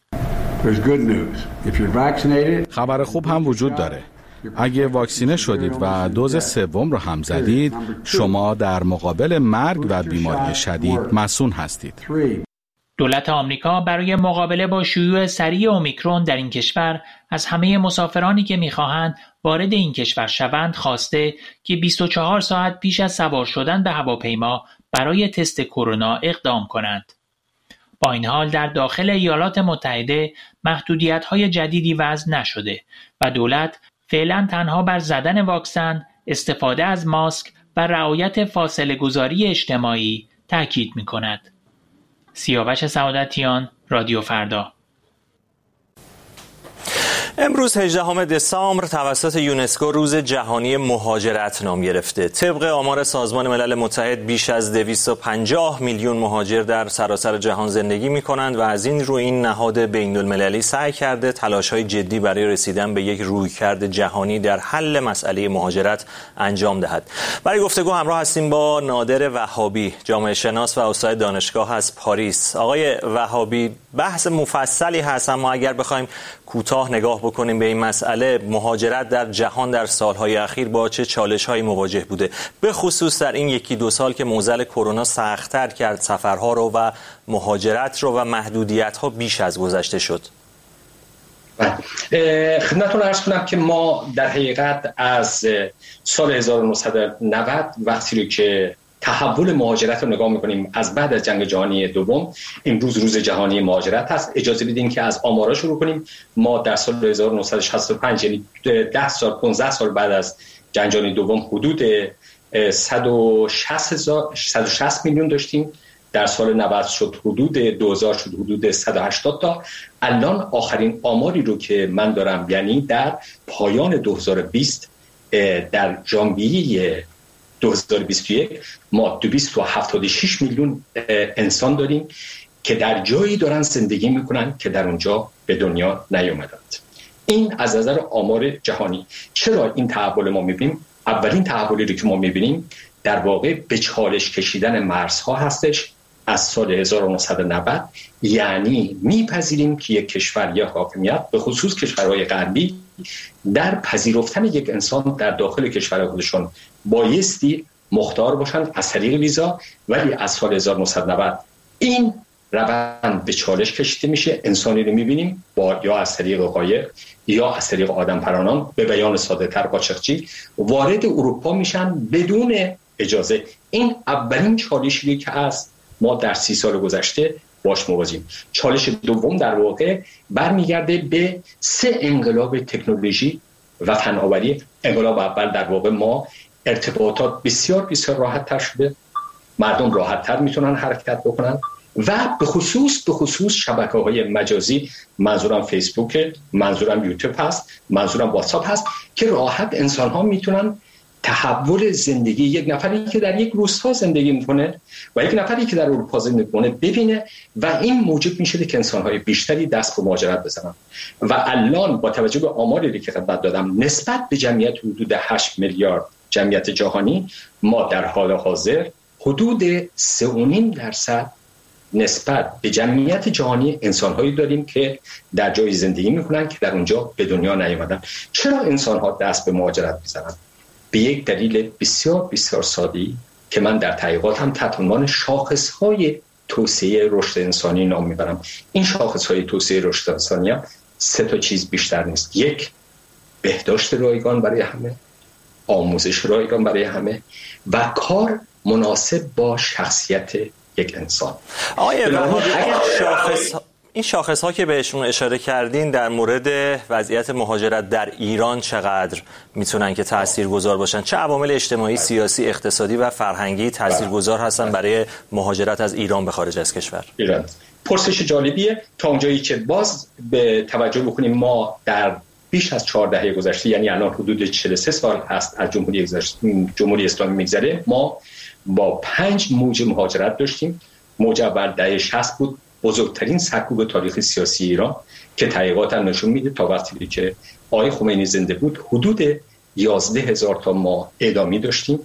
خبر خوب هم وجود داره. اگه واکسینه شدید و دوز سوم رو هم زدید، شما در مقابل مرگ و بیماری شدید مسئول هستید. دولت آمریکا برای مقابله با شیوع سریع اومیکرون در این کشور از همه مسافرانی که می‌خواهند وارد این کشور شوند خواسته که بیست و چهار ساعت پیش از سوار شدن به هواپیما برای تست کرونا اقدام کنند. با این حال در داخل ایالات متحده محدودیت‌های جدیدی وضع نشده و دولت فعلا تنها بر زدن واکسن، استفاده از ماسک و رعایت فاصله گذاری اجتماعی تاکید می‌کند. سیاوش سعادتیان، رادیو فردا. امروز هجدهم دسامبر توسط یونسکو روز جهانی مهاجرت نام گرفته. طبق آمار سازمان ملل متحد بیش از دویست و پنجاه میلیون مهاجر در سراسر جهان زندگی می‌کنند و از این رو این نهاد بین‌المللی سعی کرده تلاش‌های جدی برای رسیدن به یک رویکرد جهانی در حل مسئله مهاجرت انجام دهد. برای گفتگو همراه هستیم با نادر وهابی، جامعه شناس و استاد دانشگاه از پاریس. آقای وهابی، بحث مفصلی هست، اما اگر بخوایم کوتاه نگاه بکنیم به این مسئله، مهاجرت در جهان در سالهای اخیر با چه چالش‌هایی مواجه بوده، به خصوص در این یکی دو سال که معضل کرونا سخت‌تر کرد سفرها رو و مهاجرت رو و محدودیت‌ها بیش از گذشته شد؟ خدمتتون عرض کنم که ما در حقیقت از سال هزار و نهصد و نود وقتی رو که تحول مهاجرت رو نگاه میکنیم از بعد از جنگ جهانی دوم، امروز روز جهانی مهاجرت هست. اجازه بدین که از آمارا شروع کنیم. ما در سال هزار و نهصد و شصت و پنج، یعنی ده سال پانزده سال بعد از جنگ جهانی دوم، حدود صد و شصت میلیون داشتیم. در سال نود شد حدود دو هزار شد حدود صد و هشتاد تا. الان آخرین آماری رو که من دارم، یعنی در پایان دو هزار و بیست در ژانویه دو هزار و بیست و یک ما دویست و هفتاد و شش میلیون انسان داریم که در جایی دارن زندگی میکنن که در اونجا به دنیا نیامدند. این از نظر آمار جهانی. چرا این تحول ما میبینیم؟ اولین تحولی رو که ما میبینیم در واقع به چالش کشیدن مرزها هستش از سال هزار و نهصد و نود. یعنی میپذیریم که یک کشور یا حاکمیت، به خصوص کشورهای غربی، در پذیرفتن یک انسان در داخل کشور خودشون بایستی مختار باشند از طریق ویزا، ولی از سال هزار و نهصد و نود این روند به چالش کشیده میشه. انسانی رو میبینیم با یا از طریق قایق یا از طریق آدم پرانان، به بیان ساده تر قاچاقچی، وارد اروپا میشن بدون اجازه. این اولین چالشی که از ما در سی سال گذشته باش مواجهیم. چالش دوم در واقع برمیگرده به سه انقلاب تکنولوژی و فناوری. انقلاب اول در واقع ما ارتباطات بسیار بسیار راحت تر شده، مردم راحت تر میتونن حرکت بکنن و به خصوص به خصوص شبکه‌های مجازی، منظورم فیسبوک، منظورم یوتیوب هست، منظورم واتساپ هست، که راحت انسان‌ها میتونن تحول زندگی یک نفری که در یک روستا زندگی میکنه و یک نفری که در اروپا زندگی میکنه ببینه و این موجب میشه که انسان‌های بیشتری دست به مهاجرت بزنن. و الان با توجه به آماری که خدمت دادم، نسبت به جمعیت حدود هشت میلیارد جمعیت جهانی، ما در حال حاضر حدود سه و نیم درصد نسبت به جمعیت جهانی انسان‌هایی داریم که در جای زندگی میکنن که در اونجا به دنیا نیامدن. چرا انسان‌ها دست به مهاجرت میزنن؟ به یک دلیل بسیار بسیار ساده‌ای که من در تحقیقاتم تحت عنوان شاخص‌های توسعه رشد انسانی نام میبرم. این شاخص‌های توسعه رشد انسانی هم سه تا چیز بیشتر نیست. یک، بهداشت رایگان برای همه، آموزش رایگان برای همه و کار مناسب با شخصیت یک انسان. آقای وهابی، شاخص این شاخص ها که بهشون اشاره کردین در مورد وضعیت مهاجرت در ایران چقدر میتونن که تاثیرگذار باشن؟ چه عوامل اجتماعی، سیاسی، اقتصادی و فرهنگی تاثیرگذار هستن برای مهاجرت از ایران به خارج از کشور؟ ایران پرسش جالبیه. تا اونجایی که باز به توجه بکنیم، ما در بیش از چهار دهه گذشته، یعنی الان حدود چهل و سه سال هست از جمهوری جمهوری اسلامی میگذره، ما با پنج موج مهاجرت داشتیم. موج اول دهه شصت بود، بزرگترین سکوب تاریخ سیاسی ایران که تحقیقات هم نشون میده تا وقتی که آقای خمینی زنده بود حدود یازده هزار تا ما اعدامی داشتیم.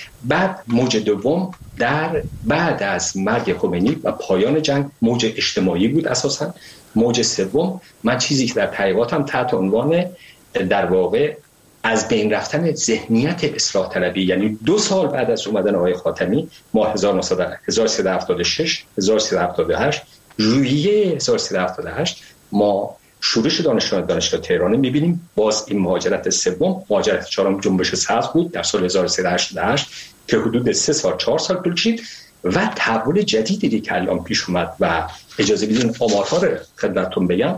بعد موج دوم در بعد از مرگ خمینی و پایان جنگ موج اجتماعی بود اساساً. موج سوم من چیزی که در تحقیقاتم تحت عنوان در واقع از بین رفتن ذهنیت اصلاح طلبی، یعنی دو سال بعد از اومدن آقای خاتمی، ما هزار و سیصد و هفتاد و شش هزار و سیصد و هفتاد و هشت ژوئیه هزار و سیصد و هفتاد و هشت ما شورش دانشجویان دانشگاه تهران می‌بینیم. باز این مهاجرت سوم، مهاجرت چهارم جنبش سبز بود در سال هزار و سیصد و هشتاد و هشت که حدود سه سال چهار سال طول کشید و تحول جدیدی که الان پیش اومد و اجازه بدین آمارها رو خدمتتون بگم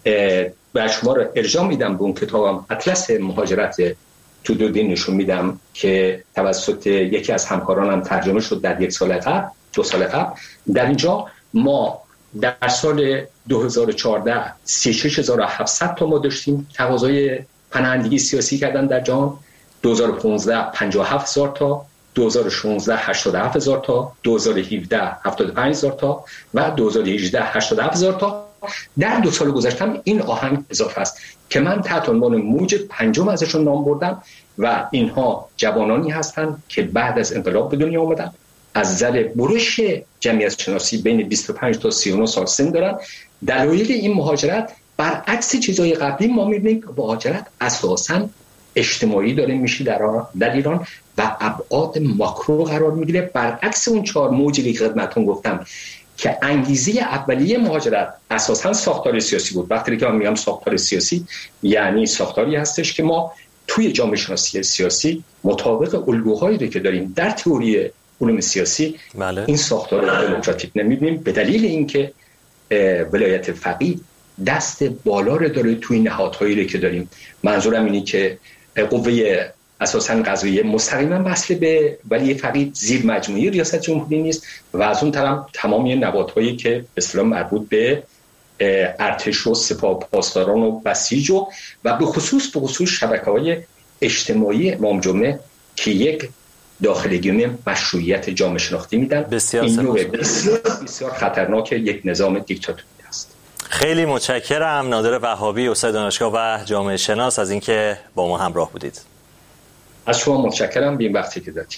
و شما رو ارجاع میدم به اون کتابم اطلس مهاجرت تو دو دین نشون میدم که توسط یکی از همکارانم ترجمه شد در یک سال قبل دو سال قبل. در اینجا ما در سال دو هزار و چهارده سی و شش هزار و هفتصد تا ما داشتیم تقاضای پناهندگی سیاسی کردن در جهان، دو هزار و پانزده پنجاه و هفت هزار تا، دو هزار و شانزده هشتاد و هفت هزار تا، دو هزار و هفده هفتاد و پنج هزار تا و دو هزار و هجده هشتاد و هفت هزار تا. در دو سال گذشته این آهنگ اضافه است که من تحت عنوان موج پنجم ازشون نام بردم و اینها جوانانی هستند که بعد از انقلاب به دنیا آمدن، از نظر برش جمعیت شناسی بین بیست و پنج تا سی و نه سال سن دارن. دلایل این مهاجرت برعکس چیزهای قبلی ما می‌بینیم که مهاجرت اساساً اجتماعی داره میشه در در ایران و ابعاد ماکرو قرار میگیره، برعکس اون چهار موجی که خدمتتون گفتم که انگیزه اولیه مهاجرت اساساً ساختار سیاسی بود. وقتی که من میگم ساختار سیاسی یعنی ساختاری هستش که ما توی جامعه شناسی سیاسی مطابق الگوهایی که داریم در تئوری علوم سیاسی بله. این ساختار رو دموکراتیک نمی‌بینیم به دلیل اینکه ولایت فقیه دست بالا رو داره توی نهادهایی که داریم. منظورم اینه که قوه اساساً قضاییه مستقیما وصل به ولی فقیه زیر مجموعه ریاست جمهوری نیست و از اون طرف تمامی نهادهایی که به اصطلاح مربوط به ارتش و سپاه پاسداران و بسیج و و به خصوص به خصوص شبکه‌های اجتماعی امام جمعه که یک داخلگیری مشروعیت جامعه شناختی میدن. بسیار این نوع بسیار بسیار خطرناک یک نظام دیکتاتوری است. خیلی متشکرم نادر وهابی، استاد دانشگاه و جامعه شناس از اینکه با ما همراه بودید. از شما متشکرم به این وقتی که دادید.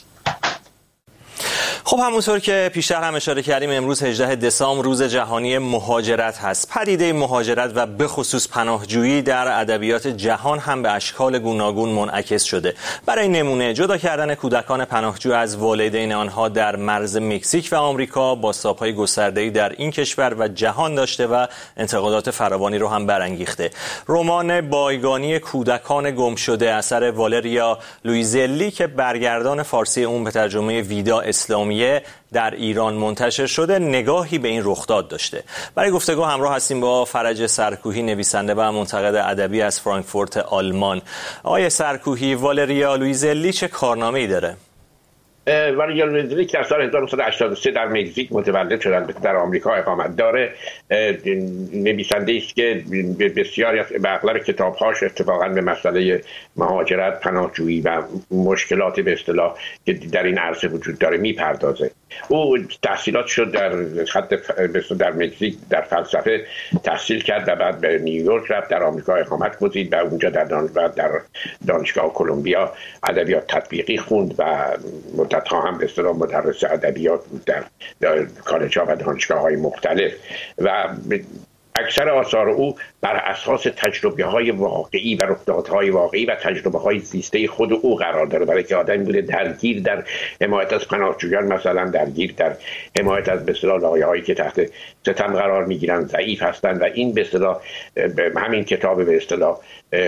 خب همونطور که پیشتر هم اشاره کردیم امروز هجدهم دسامبر روز جهانی مهاجرت هست. پدیده مهاجرت و به خصوص پناهجویی در ادبیات جهان هم به اشکال گوناگون منعکس شده. برای نمونه جدا کردن کودکان پناهجو از والدین آنها در مرز مکزیک و آمریکا بازتاب‌های گسترده‌ای در این کشور و جهان داشته و انتقادات فراوانی رو هم برانگیخته. رمان بایگانی کودکان گم شده اثر والریا لویزلی که برگردان فارسی اون به ترجمه ویدا اسلامی در ایران منتشر شده نگاهی به این رخداد داشته. برای گفتگو همراه هستیم با فرج سرکوهی، نویسنده و منتقد ادبی از فرانکفورت آلمان. آقای سرکوهی، والریا لویزلی چه کارنامه‌ای داره؟ والریا لویزلی که سال هزار و نهصد و هشتاد و سه در مکزیک متولد شدن، در آمریکا اقامت داره. نویسنده است که بسیاری از اغلب کتاب‌هاش اتفاقاً به مسئله مهاجرت، پناهجویی و مشکلات به اصطلاح که در این عرصه وجود داره میپردازه. او تحصیلات شد در خط در مکزیک در فلسفه تحصیل کرد و بعد به نیویورک رفت، در آمریکا اقامت گزید و اونجا در دانشگاه در دانشگاه کلمبیا ادبیات تطبیقی خوند و مدت‌ها هم به اصطلاح مدرس ادبیات بود در, در کالج‌ها و دانشگاه‌های مختلف و اکثر آثار او بر اساس تجربه‌های واقعی و رخدادهای واقعی و تجربه‌های زیسته خود او قرار داره، برای که آدم بوده درگیر در حمایت از پناهجویان، مثلا درگیر در حمایت از به اصطلاح لایه‌هایی که تحت ستم قرار می‌گیرن، ضعیف هستند و این به اصطلاح همین کتاب به اصطلاح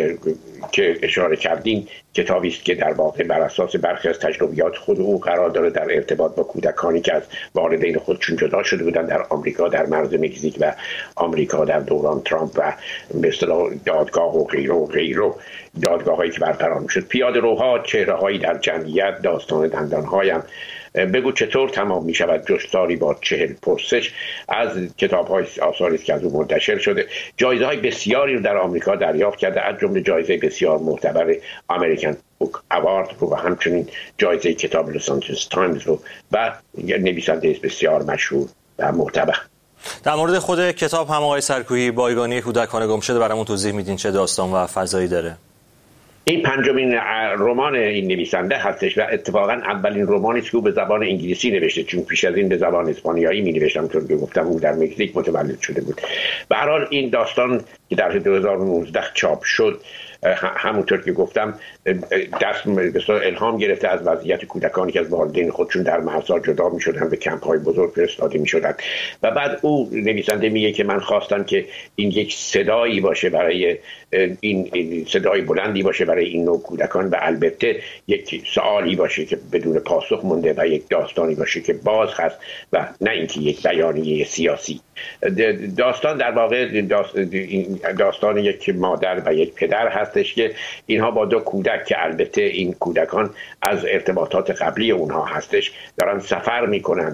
که اشاره کردیم کتابی است که در واقع بر اساس برخی از تجربیات خود او قرار داره در ارتباط با کودکانی که از والدین خودشون جدا شده بودن در آمریکا، در مرز مکزیک و آمریکا در دوران ترامپ و به اصطلاح دادگاه و غیره و غیره دادگاه‌هایی که برقرار می‌شد. پیاده روها، چهره‌هایی در جمعیت، داستان دندان‌هایم، بگو چطور تمام می شود جستاری با چهل پرسش از کتاب‌های آثاری که از او منتشر شده. جایزه‌های بسیاری رو در آمریکا دریافت کرده، از جمله جایزه بسیار معتبر امریکن بوک اوارد رو و همچنین جایزه کتاب لس آنجلس تایمز رو و نویسنده بسیار مشهور و معتبر. در مورد خود کتاب هم آقای سرکوهی، بایگانی کودکان گم شده، برامون توضیح میدین چه داستان و فضایی داره؟ این پنجمین رمان این نویسنده هستش و اتفاقا اولین رمانی است که او به زبان انگلیسی نوشته، چون پیش از این به زبان اسپانیایی می نوشتم، چون گفتم او در مکزیک متولد شده بود. به هر حال این داستان که در دو هزار و نوزده چاپ شد همونطور که گفتم دست به الهام گرفته از وضعیت کودکانی که از والدین خودشون در مرزها جدا می شدن، به کمپ های بزرگ فرستاده می شدن و بعد او نویسنده میگه که من خواستم که این یک صدایی باشه برای این صدای بلندی باشه برای این نوع کودکان و البته یک سوالی باشه که بدون پاسخ مونده و یک داستانی باشه که باز هست و نه اینکه یک بیانیه سیاسی. داستان در واقع داستان یک مادر و یک پدر هستش که اینها با دو کودک که البته این کودکان از ارتباطات قبلی اونها هستش دارن سفر میکنند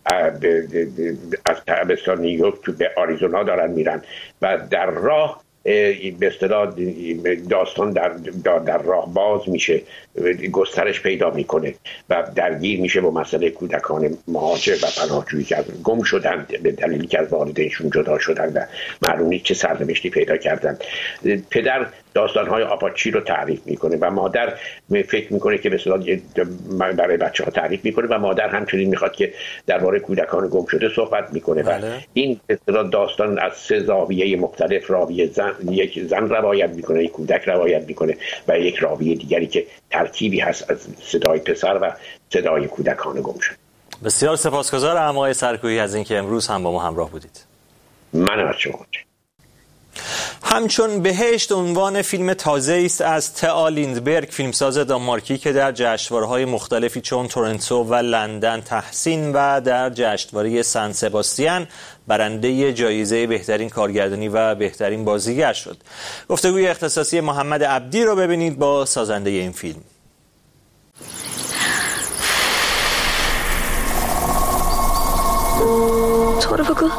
از عربستان نیویورک تو به آریزونا دارن میرن و در راه به اصطلاح داستان در, در راه باز میشه، گسترش پیدا میکنه و درگیر میشه با مسئله کودکان مهاجر و پناهجویی که گم شدن به دلیلی که از والدینشون جدا شدن و معلوم نیست چه سرنوشتی پیدا کردن. پدر داستان‌های آپاچی رو تعریف میکنه و مادر فکر میکنه که به اصطلاح برای بچه‌ها تعریف میکنه و مادر همچنین میخواد که درباره کودکان گم شده صحبت میکنه و این به اصطلاح داستان از سه زاویه مختلف، راوی زن، یک زن روایت میکنه، یک کودک روایت میکنه و یک راوی دیگری که ترکیبی هست از صدای پسر و صدای کودکان گم شده. بسیار سپاسگزارم آقای سرکویی از اینکه امروز هم با ما همراه بودید. من از شما. همچون بهشت عنوان فیلم تازه‌ای است از تئا لیندبرگ، فیلمساز دانمارکی که در جشنواره‌های مختلفی چون تورنتو و لندن تحسین و در جشنواره سن سباستین برنده جایزه بهترین کارگردانی و بهترین بازیگر شد. گفتگوی اختصاصی محمد عبدی رو ببینید با سازنده این فیلم. تو رو بگو.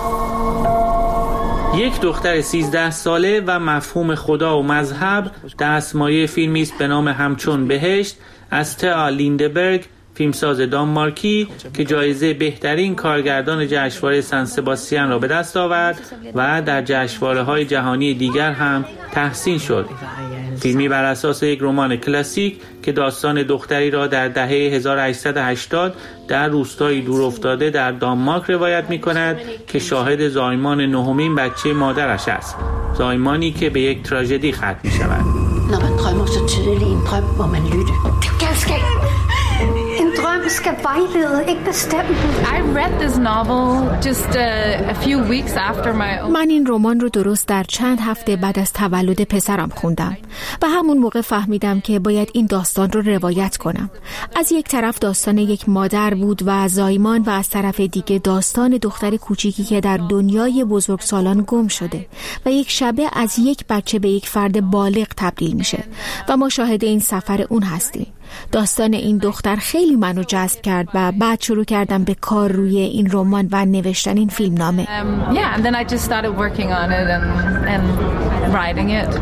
یک دختر سیزده ساله و مفهوم خدا و مذهب دستمایه فیلمی است به نام همچون بهشت از تئا لیندبرگ، فیلمساز دانمارکی که جایزه بهترین کارگردان جشنواره سن سباستین را به دست آورد و در جشنواره‌های جهانی دیگر هم تحسین شد. فیلمی بر اساس یک رمان کلاسیک که داستان دختری را در دهه هزار و هشتصد و هشتاد در روستایی دورافتاده در دانمارک روایت می‌کند که شاهد زایمان نهمین بچه مادرش است. زایمانی که به یک تراژدی ختم می‌شود. Når man drømmer så tydeligt i en drøm, må man lytte. Det er galskab. En drøm skal vejlede, ikke bestemme. I read this novel just a, a few weeks after my... من این رمان رو درست در چند هفته بعد از تولد پسرم خوندم و همون موقع فهمیدم که باید این داستان رو روایت کنم. از یک طرف داستان یک مادر بود و زایمان و از طرف دیگه داستان دختر کوچیکی که در دنیای بزرگسالان گم شده و یک شبه از یک بچه به یک فرد بالغ تبدیل میشه و ما شاهد این سفر اون هستیم. داستان این دختر خیلی منو جذب کرد و بعد شروع کردم به کار روی این رمان و نوشتن این فیلمنامه. Um, yeah, and then I just started working on it and and writing it.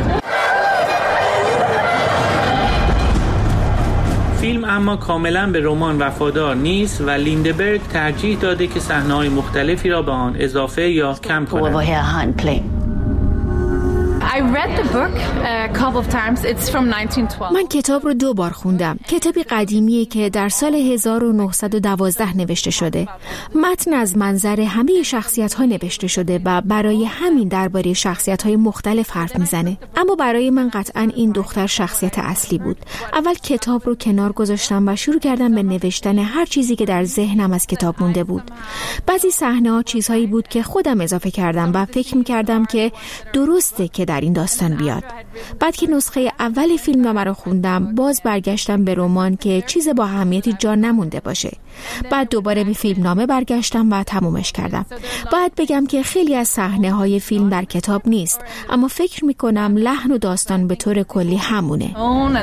فیلم اما کاملا به رمان وفادار نیست و لیندبرگ ترجیح داده که صحنه‌های مختلفی را به آن اضافه یا کم کند. I read the book a couple of times. It's from nineteen twelve. من کتاب رو دو بار خوندم. کتابی قدیمیه که در سال هزار و نهصد و دوازده نوشته شده. متن از منظر همه شخصیت‌ها نوشته شده و برای همین درباره شخصیت‌های مختلف حرف میزنه. اما برای من قطعاً این دختر شخصیت اصلی بود. اول کتاب رو کنار گذاشتم و شروع کردم به نوشتن هر چیزی که در ذهنم از کتاب مونده بود. بعضی صحنه‌ها چیزهایی بود که خودم اضافه کردم و فکر می‌کردم که درسته که در این داستان بیاد. بعد که نسخه اول فیلمنامه رو خوندم باز برگشتم به رمان که چیز با اهمیتی جا نمونده باشه. بعد دوباره به فیلمنامه برگشتم و تمومش کردم. باید بگم که خیلی از صحنه‌های فیلم در کتاب نیست، اما فکر میکنم لحن و داستان به طور کلی همونه.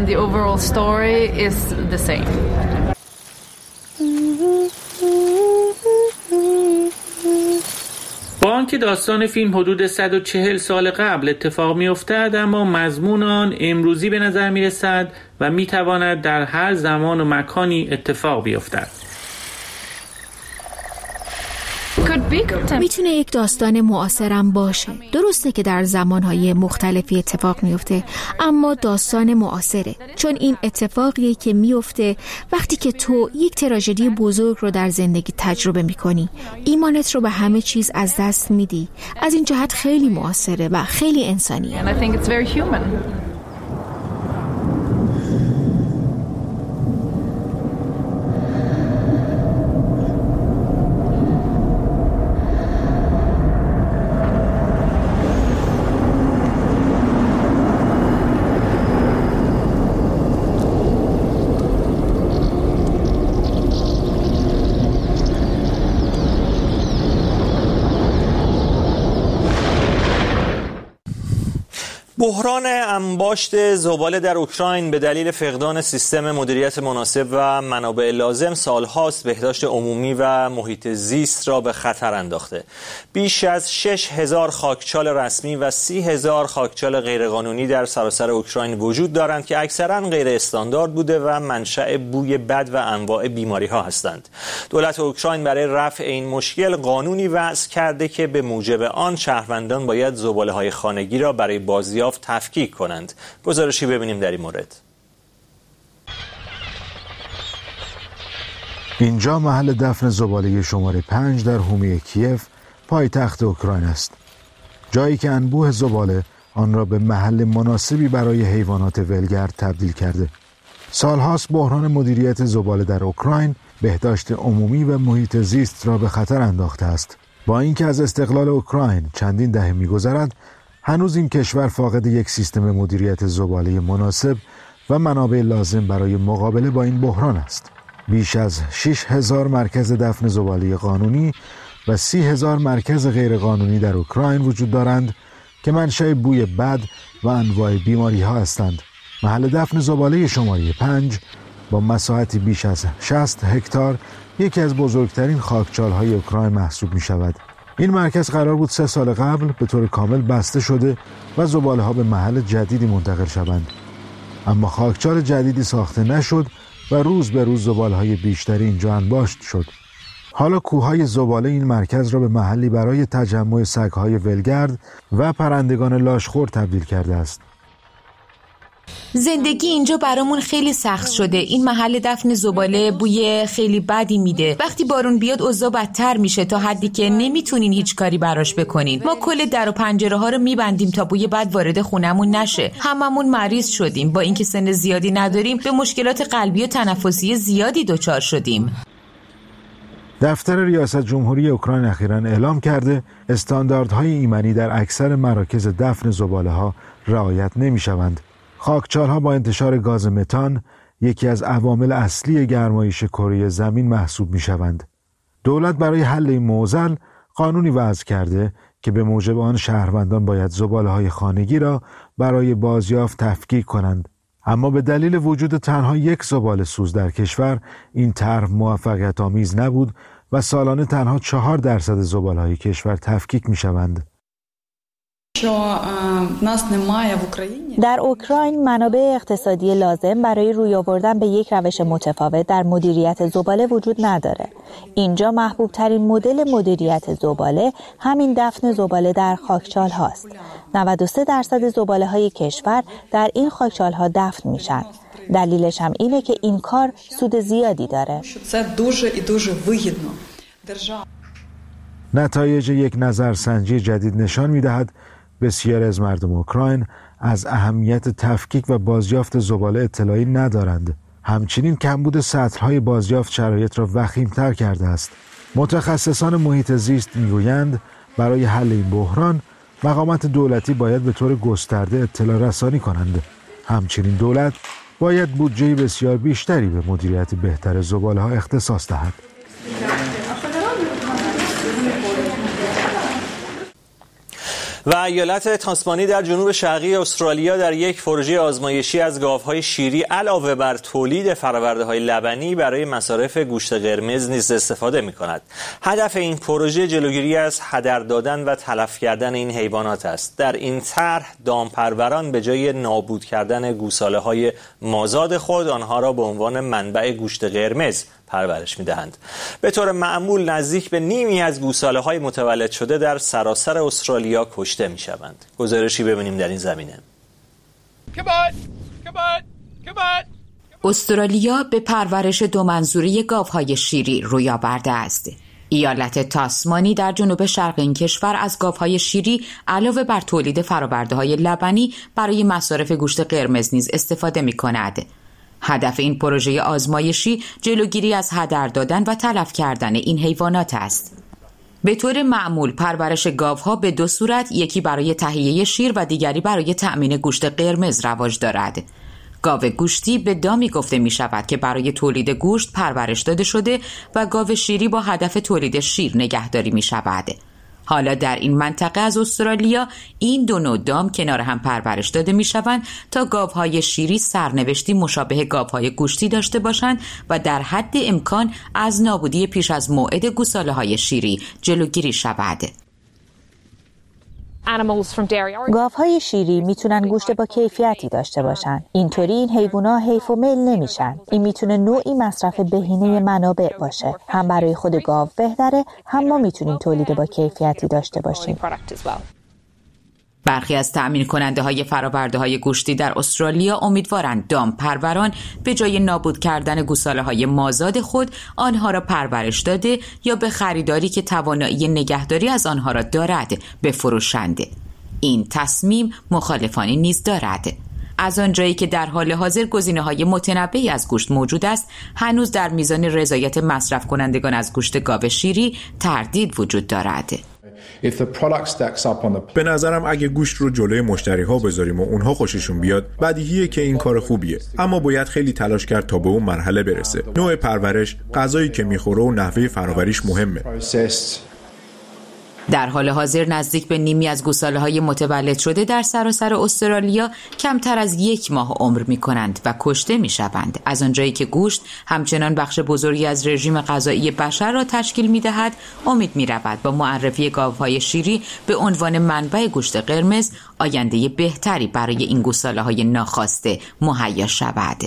با آنکه داستان فیلم حدود صد و چهل سال قبل اتفاق می‌افتد، اما مضمون آن امروزی به نظر می‌رسد و می‌تواند در هر زمان و مکانی اتفاق بیفتد. میتونه یک داستان معاصرم باشه. درسته که در زمانهای مختلفی اتفاق میفته، اما داستان معاصره، چون این اتفاقیه که میفته وقتی که تو یک تراژدی بزرگ رو در زندگی تجربه میکنی. ایمانت رو به همه چیز از دست میدی. از این جهت خیلی معاصره و خیلی انسانیه. بحران انباشت زباله در اوکراین به دلیل فقدان سیستم مدیریت مناسب و منابع لازم سالهاست بهداشت عمومی و محیط زیست را به خطر انداخته. بیش از شش هزار خاکچال رسمی و سی هزار خاکچال غیرقانونی در سراسر اوکراین وجود دارند که اکثراً غیر استاندارد بوده و منشأ بوی بد و انواع بیماری‌ها هستند. دولت اوکراین برای رفع این مشکل قانونی وضع کرده که به موجب آن شهروندان باید زباله‌های خانگی را برای بازیافت تفکیک کنند. گزارشی ببینیم در این مورد. اینجا محل دفن زباله شماره پنج در حومه کیف، پایتخت اوکراین است. جایی که انبوه زباله آن را به محل مناسبی برای حیوانات ولگرد تبدیل کرده. سالهاست بحران مدیریت زباله در اوکراین بهداشت عمومی و محیط زیست را به خطر انداخته است. با اینکه از استقلال اوکراین چندین دهه می‌گذرد، هنوز این کشور فاقد یک سیستم مدیریت زباله مناسب و منابع لازم برای مقابله با این بحران است. بیش از شش هزار مرکز دفن زباله قانونی و سی هزار مرکز غیرقانونی در اوکراین وجود دارند که منشأ بوی بد و انواع بیماری ها هستند. محل دفن زباله شماره پنج با مساحتی بیش از شصت هکتار یکی از بزرگترین خاکچال های اوکراین محسوب می شود. این مرکز قرار بود سه سال قبل به طور کامل بسته شده و زباله ها به محل جدیدی منتقل شوند. اما خاکچال جدیدی ساخته نشد و روز به روز زباله های بیشتری اینجا انباشت شد. حالا کوههای زباله این مرکز را به محلی برای تجمع سگ‌های ولگرد و پرندگان لاشخور تبدیل کرده است. زندگی اینجا برامون خیلی سخت شده. این محل دفن زباله بوی خیلی بدی میده. وقتی بارون بیاد اوضاع بدتر میشه تا حدی که نمیتونین هیچ کاری براش بکنین. ما کل در و پنجره ها رو میبندیم تا بوی بد وارد خونمون نشه. هممون مریض شدیم. با اینکه سن زیادی نداریم به مشکلات قلبی و تنفسی زیادی دچار شدیم. دفتر ریاست جمهوری اوکراین اخیراً اعلام کرده استانداردهای ایمنی در اکثر مراکز دفن زباله ها رعایت نمیشوند. خاکچال ها با انتشار گاز متان یکی از عوامل اصلی گرمایش کره زمین محسوب می شوند. دولت برای حل این معضل قانونی وضع کرده که به موجب آن شهروندان باید زباله های خانگی را برای بازیافت تفکیک کنند. اما به دلیل وجود تنها یک زباله سوز در کشور این طرح موفقیت آمیز نبود و سالانه تنها چهار درصد زباله های کشور تفکیک می شوند. در اوکراین منابع اقتصادی لازم برای روی آوردن به یک روش متفاوت در مدیریت زباله وجود نداره. اینجا محبوب ترین مدل مدیریت زباله همین دفن زباله در خاکچال هاست. نود و سه درصد زباله های کشور در این خاکچال ها دفن میشن. دلیلش هم اینه که این کار سود زیادی داره. نتایج یک نظرسنجی جدید نشان می‌دهد بسیاری از مردم اوکراین از اهمیت تفکیک و بازیافت زباله اطلاعی ندارند. همچنین کمبود سطل‌های بازیافت شرایط را وخیم‌تر کرده است. متخصصان محیط زیست می‌گویند برای حل این بحران مقامات دولتی باید به طور گسترده اطلاع رسانی کنند. همچنین دولت باید بودجه بسیار بیشتری به مدیریت بهتر زباله‌ها اختصاص دهد. و ایالت تاسمانی در جنوب شرقی استرالیا در یک پروژه آزمایشی از گاوهای شیری علاوه بر تولید فرآورده‌های لبنی برای مصارف گوشت قرمز نیز استفاده می‌کند. هدف این پروژه جلوگیری از هدر دادن و تلف کردن این حیوانات است. در این طرح دامپروران به جای نابود کردن گوساله‌های مازاد خود آنها را به عنوان منبع گوشت قرمز پرورش می‌دهند. به طور معمول نزدیک به نیمی از گوساله‌های متولد شده در سراسر استرالیا کشته می‌شوند. گزارشی ببینیم در این زمینه. استرالیا به پرورش دو منظوره گاوهای شیری روی آورده است. ایالت تاسمانی در جنوب شرق این کشور از گاوهای شیری علاوه بر تولید فرآورده‌های لبنی برای مصارف گوشت قرمز نیز استفاده می‌کند. هدف این پروژه آزمایشی جلوگیری از هدر دادن و تلف کردن این حیوانات است. به طور معمول پرورش گاوها به دو صورت، یکی برای تهیه شیر و دیگری برای تأمین گوشت قرمز رواج دارد. گاو گوشتی به دامی گفته می شود که برای تولید گوشت پرورش داده شده و گاو شیری با هدف تولید شیر نگهداری می شود. حالا در این منطقه از استرالیا این دو نوع دام کنار هم پرورش داده می شوند تا گاوهای شیری سرنوشتی مشابه گاوهای گوشتی داشته باشند و در حد امکان از نابودی پیش از موعد گوساله‌های شیری جلوگیری شود. گاوهای شیری میتونن گوشت با کیفیتی داشته باشن. اینطوری این حیوونا حیف و میل نمیشن. این میتونه نوعی مصرف بهینه منابع باشه. هم برای خود گاو بهتره، هم ما میتونیم تولید با کیفیتی داشته باشیم. برخی از تأمین کننده های فرآورده های گوشتی در استرالیا امیدوارند دام پروران به جای نابود کردن گوساله های مازاد خود آنها را پرورش داده یا به خریداری که توانایی نگهداری از آنها را دارد بفروشند. این تصمیم مخالفانی نیز دارد. از آنجایی که در حال حاضر گزینه‌های متنوعی از گوشت موجود است، هنوز در میزان رضایت مصرف کنندگان از گوشت گاو شیری تردید وجود دارد. به نظرم اگه گوشت رو جلوی مشتری ها بذاریم و اونها خوششون بیاد، بدیهیه که این کار خوبیه، اما باید خیلی تلاش کرد تا به اون مرحله برسه. نوع پرورش، غذایی که میخوره و نحوه فرآوریش مهمه. در حال حاضر نزدیک به نیمی از گوساله‌های متولد شده در سراسر استرالیا کمتر از یک ماه عمر می‌کنند و کشته می‌شوند. از آنجایی که گوشت همچنان بخش بزرگی از رژیم غذایی بشر را تشکیل می‌دهد، امید می‌رود با معرفی گاوهای شیری به عنوان منبع گوشت قرمز آینده بهتری برای این گوساله‌های ناخواسته مهیا شود.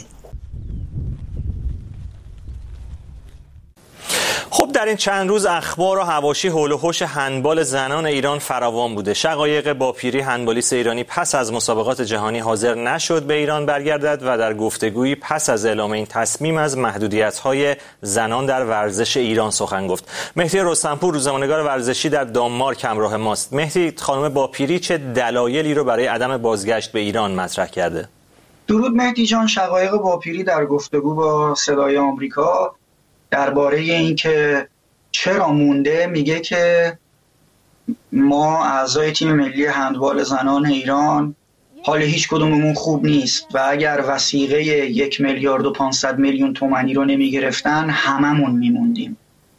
خب در این چند روز اخبار و حواشی حول و حوش هندبال زنان ایران فراوان بوده. شقایق باپیری هندبالیست ایرانی پس از مسابقات جهانی حاضر نشد به ایران برگردد و در گفتگویی پس از اعلام این تصمیم از محدودیت‌های زنان در ورزش ایران سخن گفت. مهدی رستمپور، روزنامه‌نگار ورزشی در دانمارک همراه ماست. مهدی، خانم باپیری چه دلایلی رو برای عدم بازگشت به ایران مطرح کرده؟ درود مهدی جان. شقایق باپیری در گفتگو با صدای آمریکا درباره اینکه چرا مونده میگه که ما اعضای تیم ملی هندبال زنان ایران حال هیچ کدوممون خوب نیست و اگر وثیقه یک میلیارد و پانصد میلیون تومانی رو نمیگرفتن هممون میموندیم.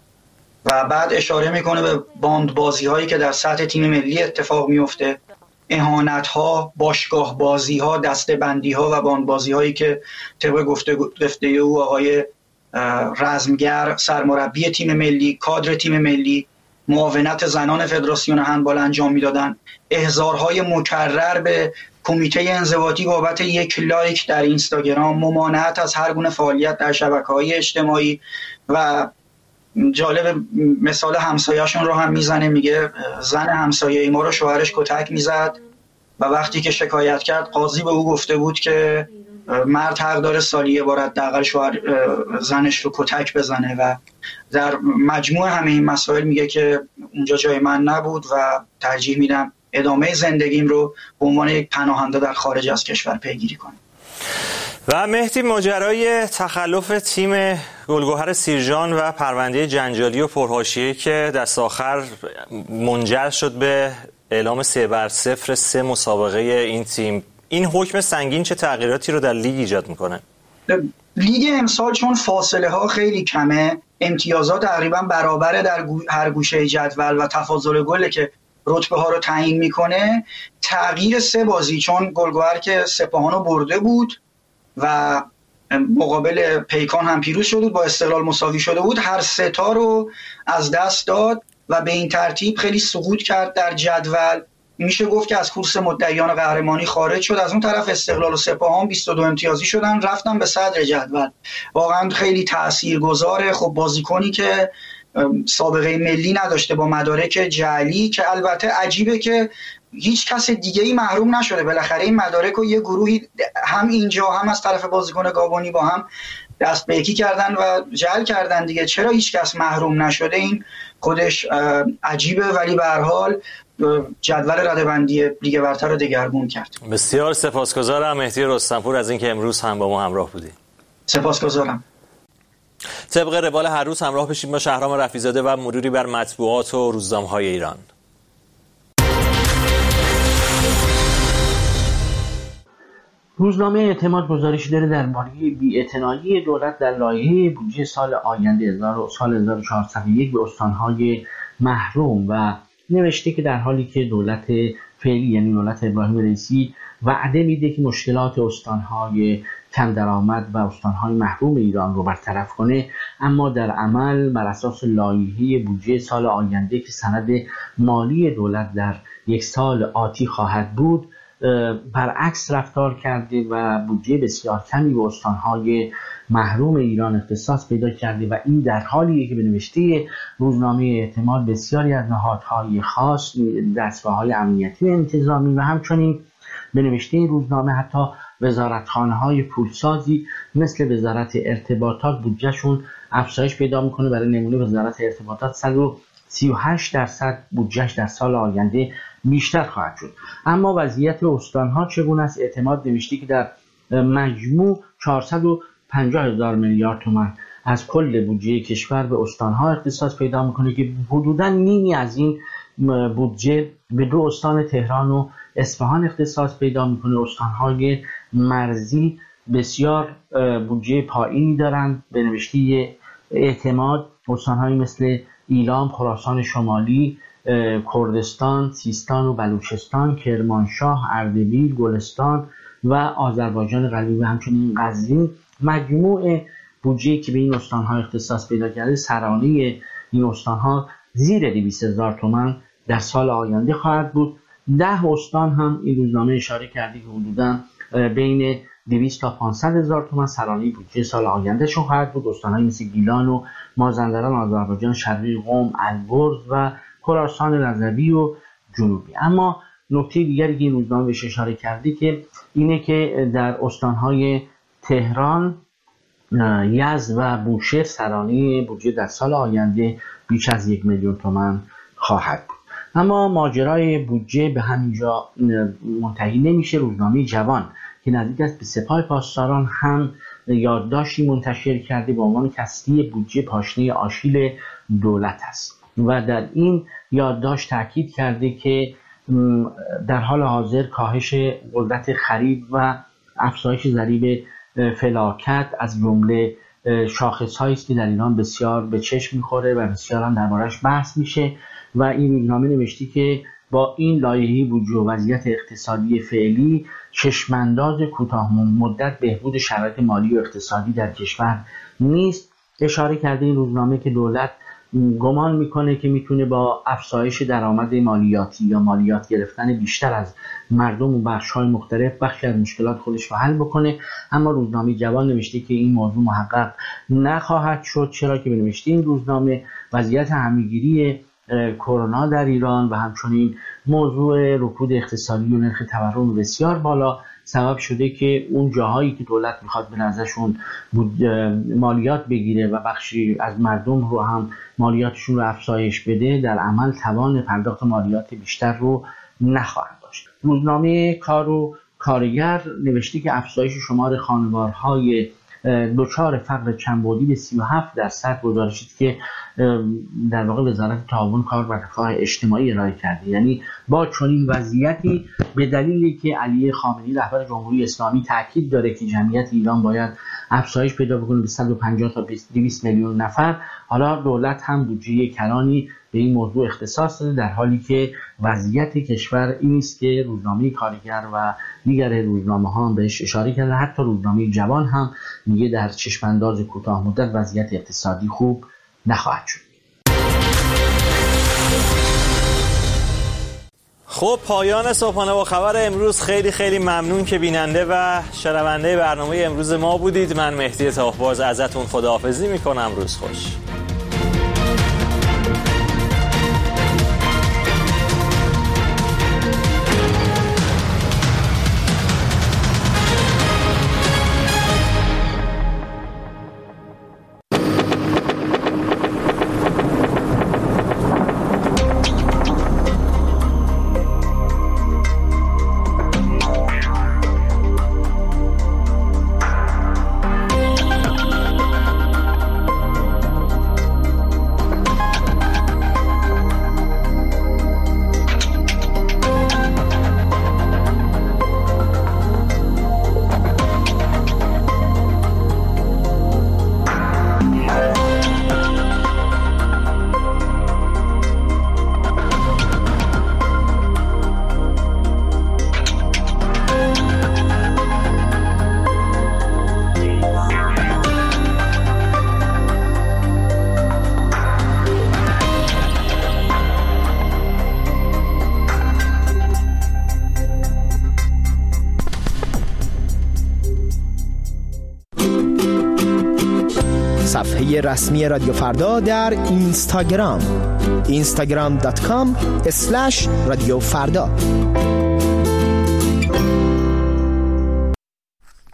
و بعد اشاره میکنه به باندبازی هایی که در سطح تیم ملی اتفاق میفته، اهانت ها، باشگاه بازی ها، دسته بندی ها و باندبازی هایی که طبق گفته او آقای رزمگر سرمربی تیم ملی، کادر تیم ملی، معاونت زنان فدراسیون هندبال انجام میدادن، احضارهای مکرر به کمیته انضباطی بابت یک لایک در اینستاگرام، ممانعت از هر گونه فعالیت در شبکه‌های اجتماعی و جالب مثال همسایه‌شون رو هم میزنه، میگه زن همسایه ما رو شوهرش کتک میزد و وقتی که شکایت کرد قاضی به او گفته بود که مرد حق داره سالی یه بار حداقل شوهر زنش رو کتک بزنه و در مجموع همه این مسائل میگه که اونجا جای من نبود و ترجیح میدم ادامه زندگیم رو به عنوان یک پناهنده در خارج از کشور پیگیری کنم. و مهدی، ماجرای تخلف تیم گلگهر سیرجان و پرونده جنجالی و پرحاشیه‌ای که دست آخر منجر شد به اعلام سه بر صفر سه مسابقه این تیم، این حکم سنگین چه تغییراتی رو در لیگ ایجاد میکنه؟ لیگ امسال چون فاصله ها خیلی کمه، امتیازات تقریبا برابره در هر گوشه جدول و تفاضل گل که رتبه ها رو تعیین میکنه، تغییر سه بازی، چون گلگهر که سپاهان رو برده بود و مقابل پیکان هم پیروز شده بود، با استقلال مساوی شده بود، هر سه تا رو از دست داد و به این ترتیب خیلی سقوط کرد در جدول. میشه گفت که از کورس مدعیان قهرمانی خارج شد. از اون طرف استقلال و سپاهان بیست و دو امتیازی شدن، رفتن به صدر جدول. واقعا خیلی تاثیرگذاره. خب بازیکنی که سابقه ملی نداشته با مدارک جعلی، که البته عجیبه که هیچ کس دیگه ای محروم نشده. بالاخره این مدارک رو یه گروهی هم اینجا هم از طرف بازیکن گابونی با هم دست به یکی کردن و جعل کردن دیگه. چرا هیچ کس محروم نشده؟ این خودش عجیبه، ولی به هر حال جدول رده‌بندی لیگ برتر رو دگرگون کرد. بسیار سپاسگزارم مهدی رستمپور از اینکه امروز هم با ما همراه بودید. سپاسگزارم. طبق روال هر روز همراه بشیم با شهرام رفیع‌زاده و مروری بر مطبوعات و روزنامه‌های ایران. روزنامه اعتماد گزارشی داره درباره بی‌اعتنایی دولت در لایحه بودجه سال آینده سال هزار و چهارصد و یک به استان‌های محروم و نوشته که در حالی که دولت فعلی یعنی دولت ابراهیم رئیسی وعده میده که مشکلات استانهای کم درآمد و استانهای محروم ایران رو برطرف کنه، اما در عمل بر اساس لایحه بودجه سال آینده که سند مالی دولت در یک سال آتی خواهد بود برعکس رفتار کرده و بودجه بسیار کمی به استانهای محروم ایران اختصاص پیدا کرده و این در حالیه که به نوشته روزنامه اعتماد بسیاری از نهادهای خاص، دستگاه‌های امنیتی و انتظامی و همچنین به نوشته این روزنامه حتی وزارتخانه‌های پولسازی مثل وزارت ارتباطات بودجهشون افزایش پیدا میکنه. برای نمونه وزارت ارتباطات صد و سی و هشت درصد بودجهش در سال آینده بیشتر خواهد شد. اما وضعیت استانها چگونه است؟ اعتماد نوشته که در مجموع چهارصد و پنجاه هزار میلیارد تومان از کل بودجه کشور به استانها اختصاص پیدا میکنه که حدوداً نیمی از این بودجه به دو استان تهران و اصفهان اختصاص پیدا میکنه. استانهای مرزی بسیار بودجه پایینی دارند. به نوشته اعتماد استانهایی مثل ایلام، خراسان شمالی، کردستان، سیستان و بلوچستان، کرمانشاه، اردبیل، گلستان و آذربایجان غربی و همچنین قزوین مجموع بودجه که به این استانها اختصاص پیدا کرده سرانه این استانها زیر دویست هزار تومان در سال آینده خواهد بود. ده استان هم این روزنامه اشاره کرده که حدوداً بین دویست تا پانصد هزار تومان سرانه بودجه سال آینده شون خواهد بود. استان‌های مثل گیلان و مازندران، آذربایجان شرقی، قم، البرز و خراسان رضوی و جنوبی. اما نکته دیگری که این روزنامه بهش اشاره کرده که اینه که در استان‌های تهران، یزد و بوشهر سرانه بودجه در سال آینده بیش از یک میلیون تومان خواهد بود. اما ماجرای بودجه به همینجا منتهی نمیشه. روزنامه جوان که نزدیک است به سپاه پاسداران هم یادداشتی منتشر کرده با عنوان کسری بودجه پاشنه آشیل دولت است و در این یادداشت تاکید کرده که در حال حاضر کاهش قدرت خرید و افزایش ضریب فلاکت از جمله شاخص‌هایی است که در ایران بسیار به چشم می‌خوره و بسیار هم دربارش بحث میشه و این روزنامه نوشته که با این لایحه بودجه و وضعیت اقتصادی فعلی چشمانداز کوتاه مدت بهبود شرایط مالی و اقتصادی در کشور نیست. اشاره کرده این روزنامه که دولت گمان میکنه که میتونه با افزایش درآمد مالیاتی یا مالیات گرفتن بیشتر از مردم و بخش‌های مختلف بخشی از مشکلات خودش رو حل بکنه، اما روزنامه جوان نوشته که این موضوع محقق نخواهد شد، چرا که به نوشته این روزنامه وضعیت همه‌گیری کرونا در ایران و همچنین موضوع رکود اقتصادی و نرخ تورم بسیار بالا سبب شده که اون جاهایی که دولت میخواد به نظرشون مالیات بگیره و بخشی از مردم رو هم مالیاتشون رو افزایش بده، در عمل توان پرداخت مالیات بیشتر رو نخواهد داشت. روزنامه کار و کارگر نوشته که افزایش شمار خانوارهای دچار فقر چندبعدی به سی و هفت درصد گزارشی که در واقع وزارت تعاون کار و رفاه اجتماعی ارائه کرده. یعنی با چنین وضعیتی به دلیلی که علی خامنه‌ای رهبر جمهوری اسلامی تاکید داره که جمعیت ایران باید افزایش پیدا بکنه به صد و پنجاه تا دویست میلیون نفر، حالا دولت هم بودجه کلانی به این موضوع اختصاص داده، در حالی که وضعیت کشور این است که روزنامه کارگر و دیگر روزنامه‌ها هم بهش اشاره کردن. حتی روزنامه جوان هم میگه در چشمانداز کوتاه مدت وضعیت اقتصادی خوب نخواهد شد. خب پایان صبحانه با خبر امروز. خیلی خیلی ممنون که بیننده و شنونده برنامه امروز ما بودید. من مهدی تاهباز ازتون خداحافظی میکنم. روز خوش. صفحه رسمی رادیو فردا در اینستاگرام اینستاگرام دات کام اسلش رادیو فردا.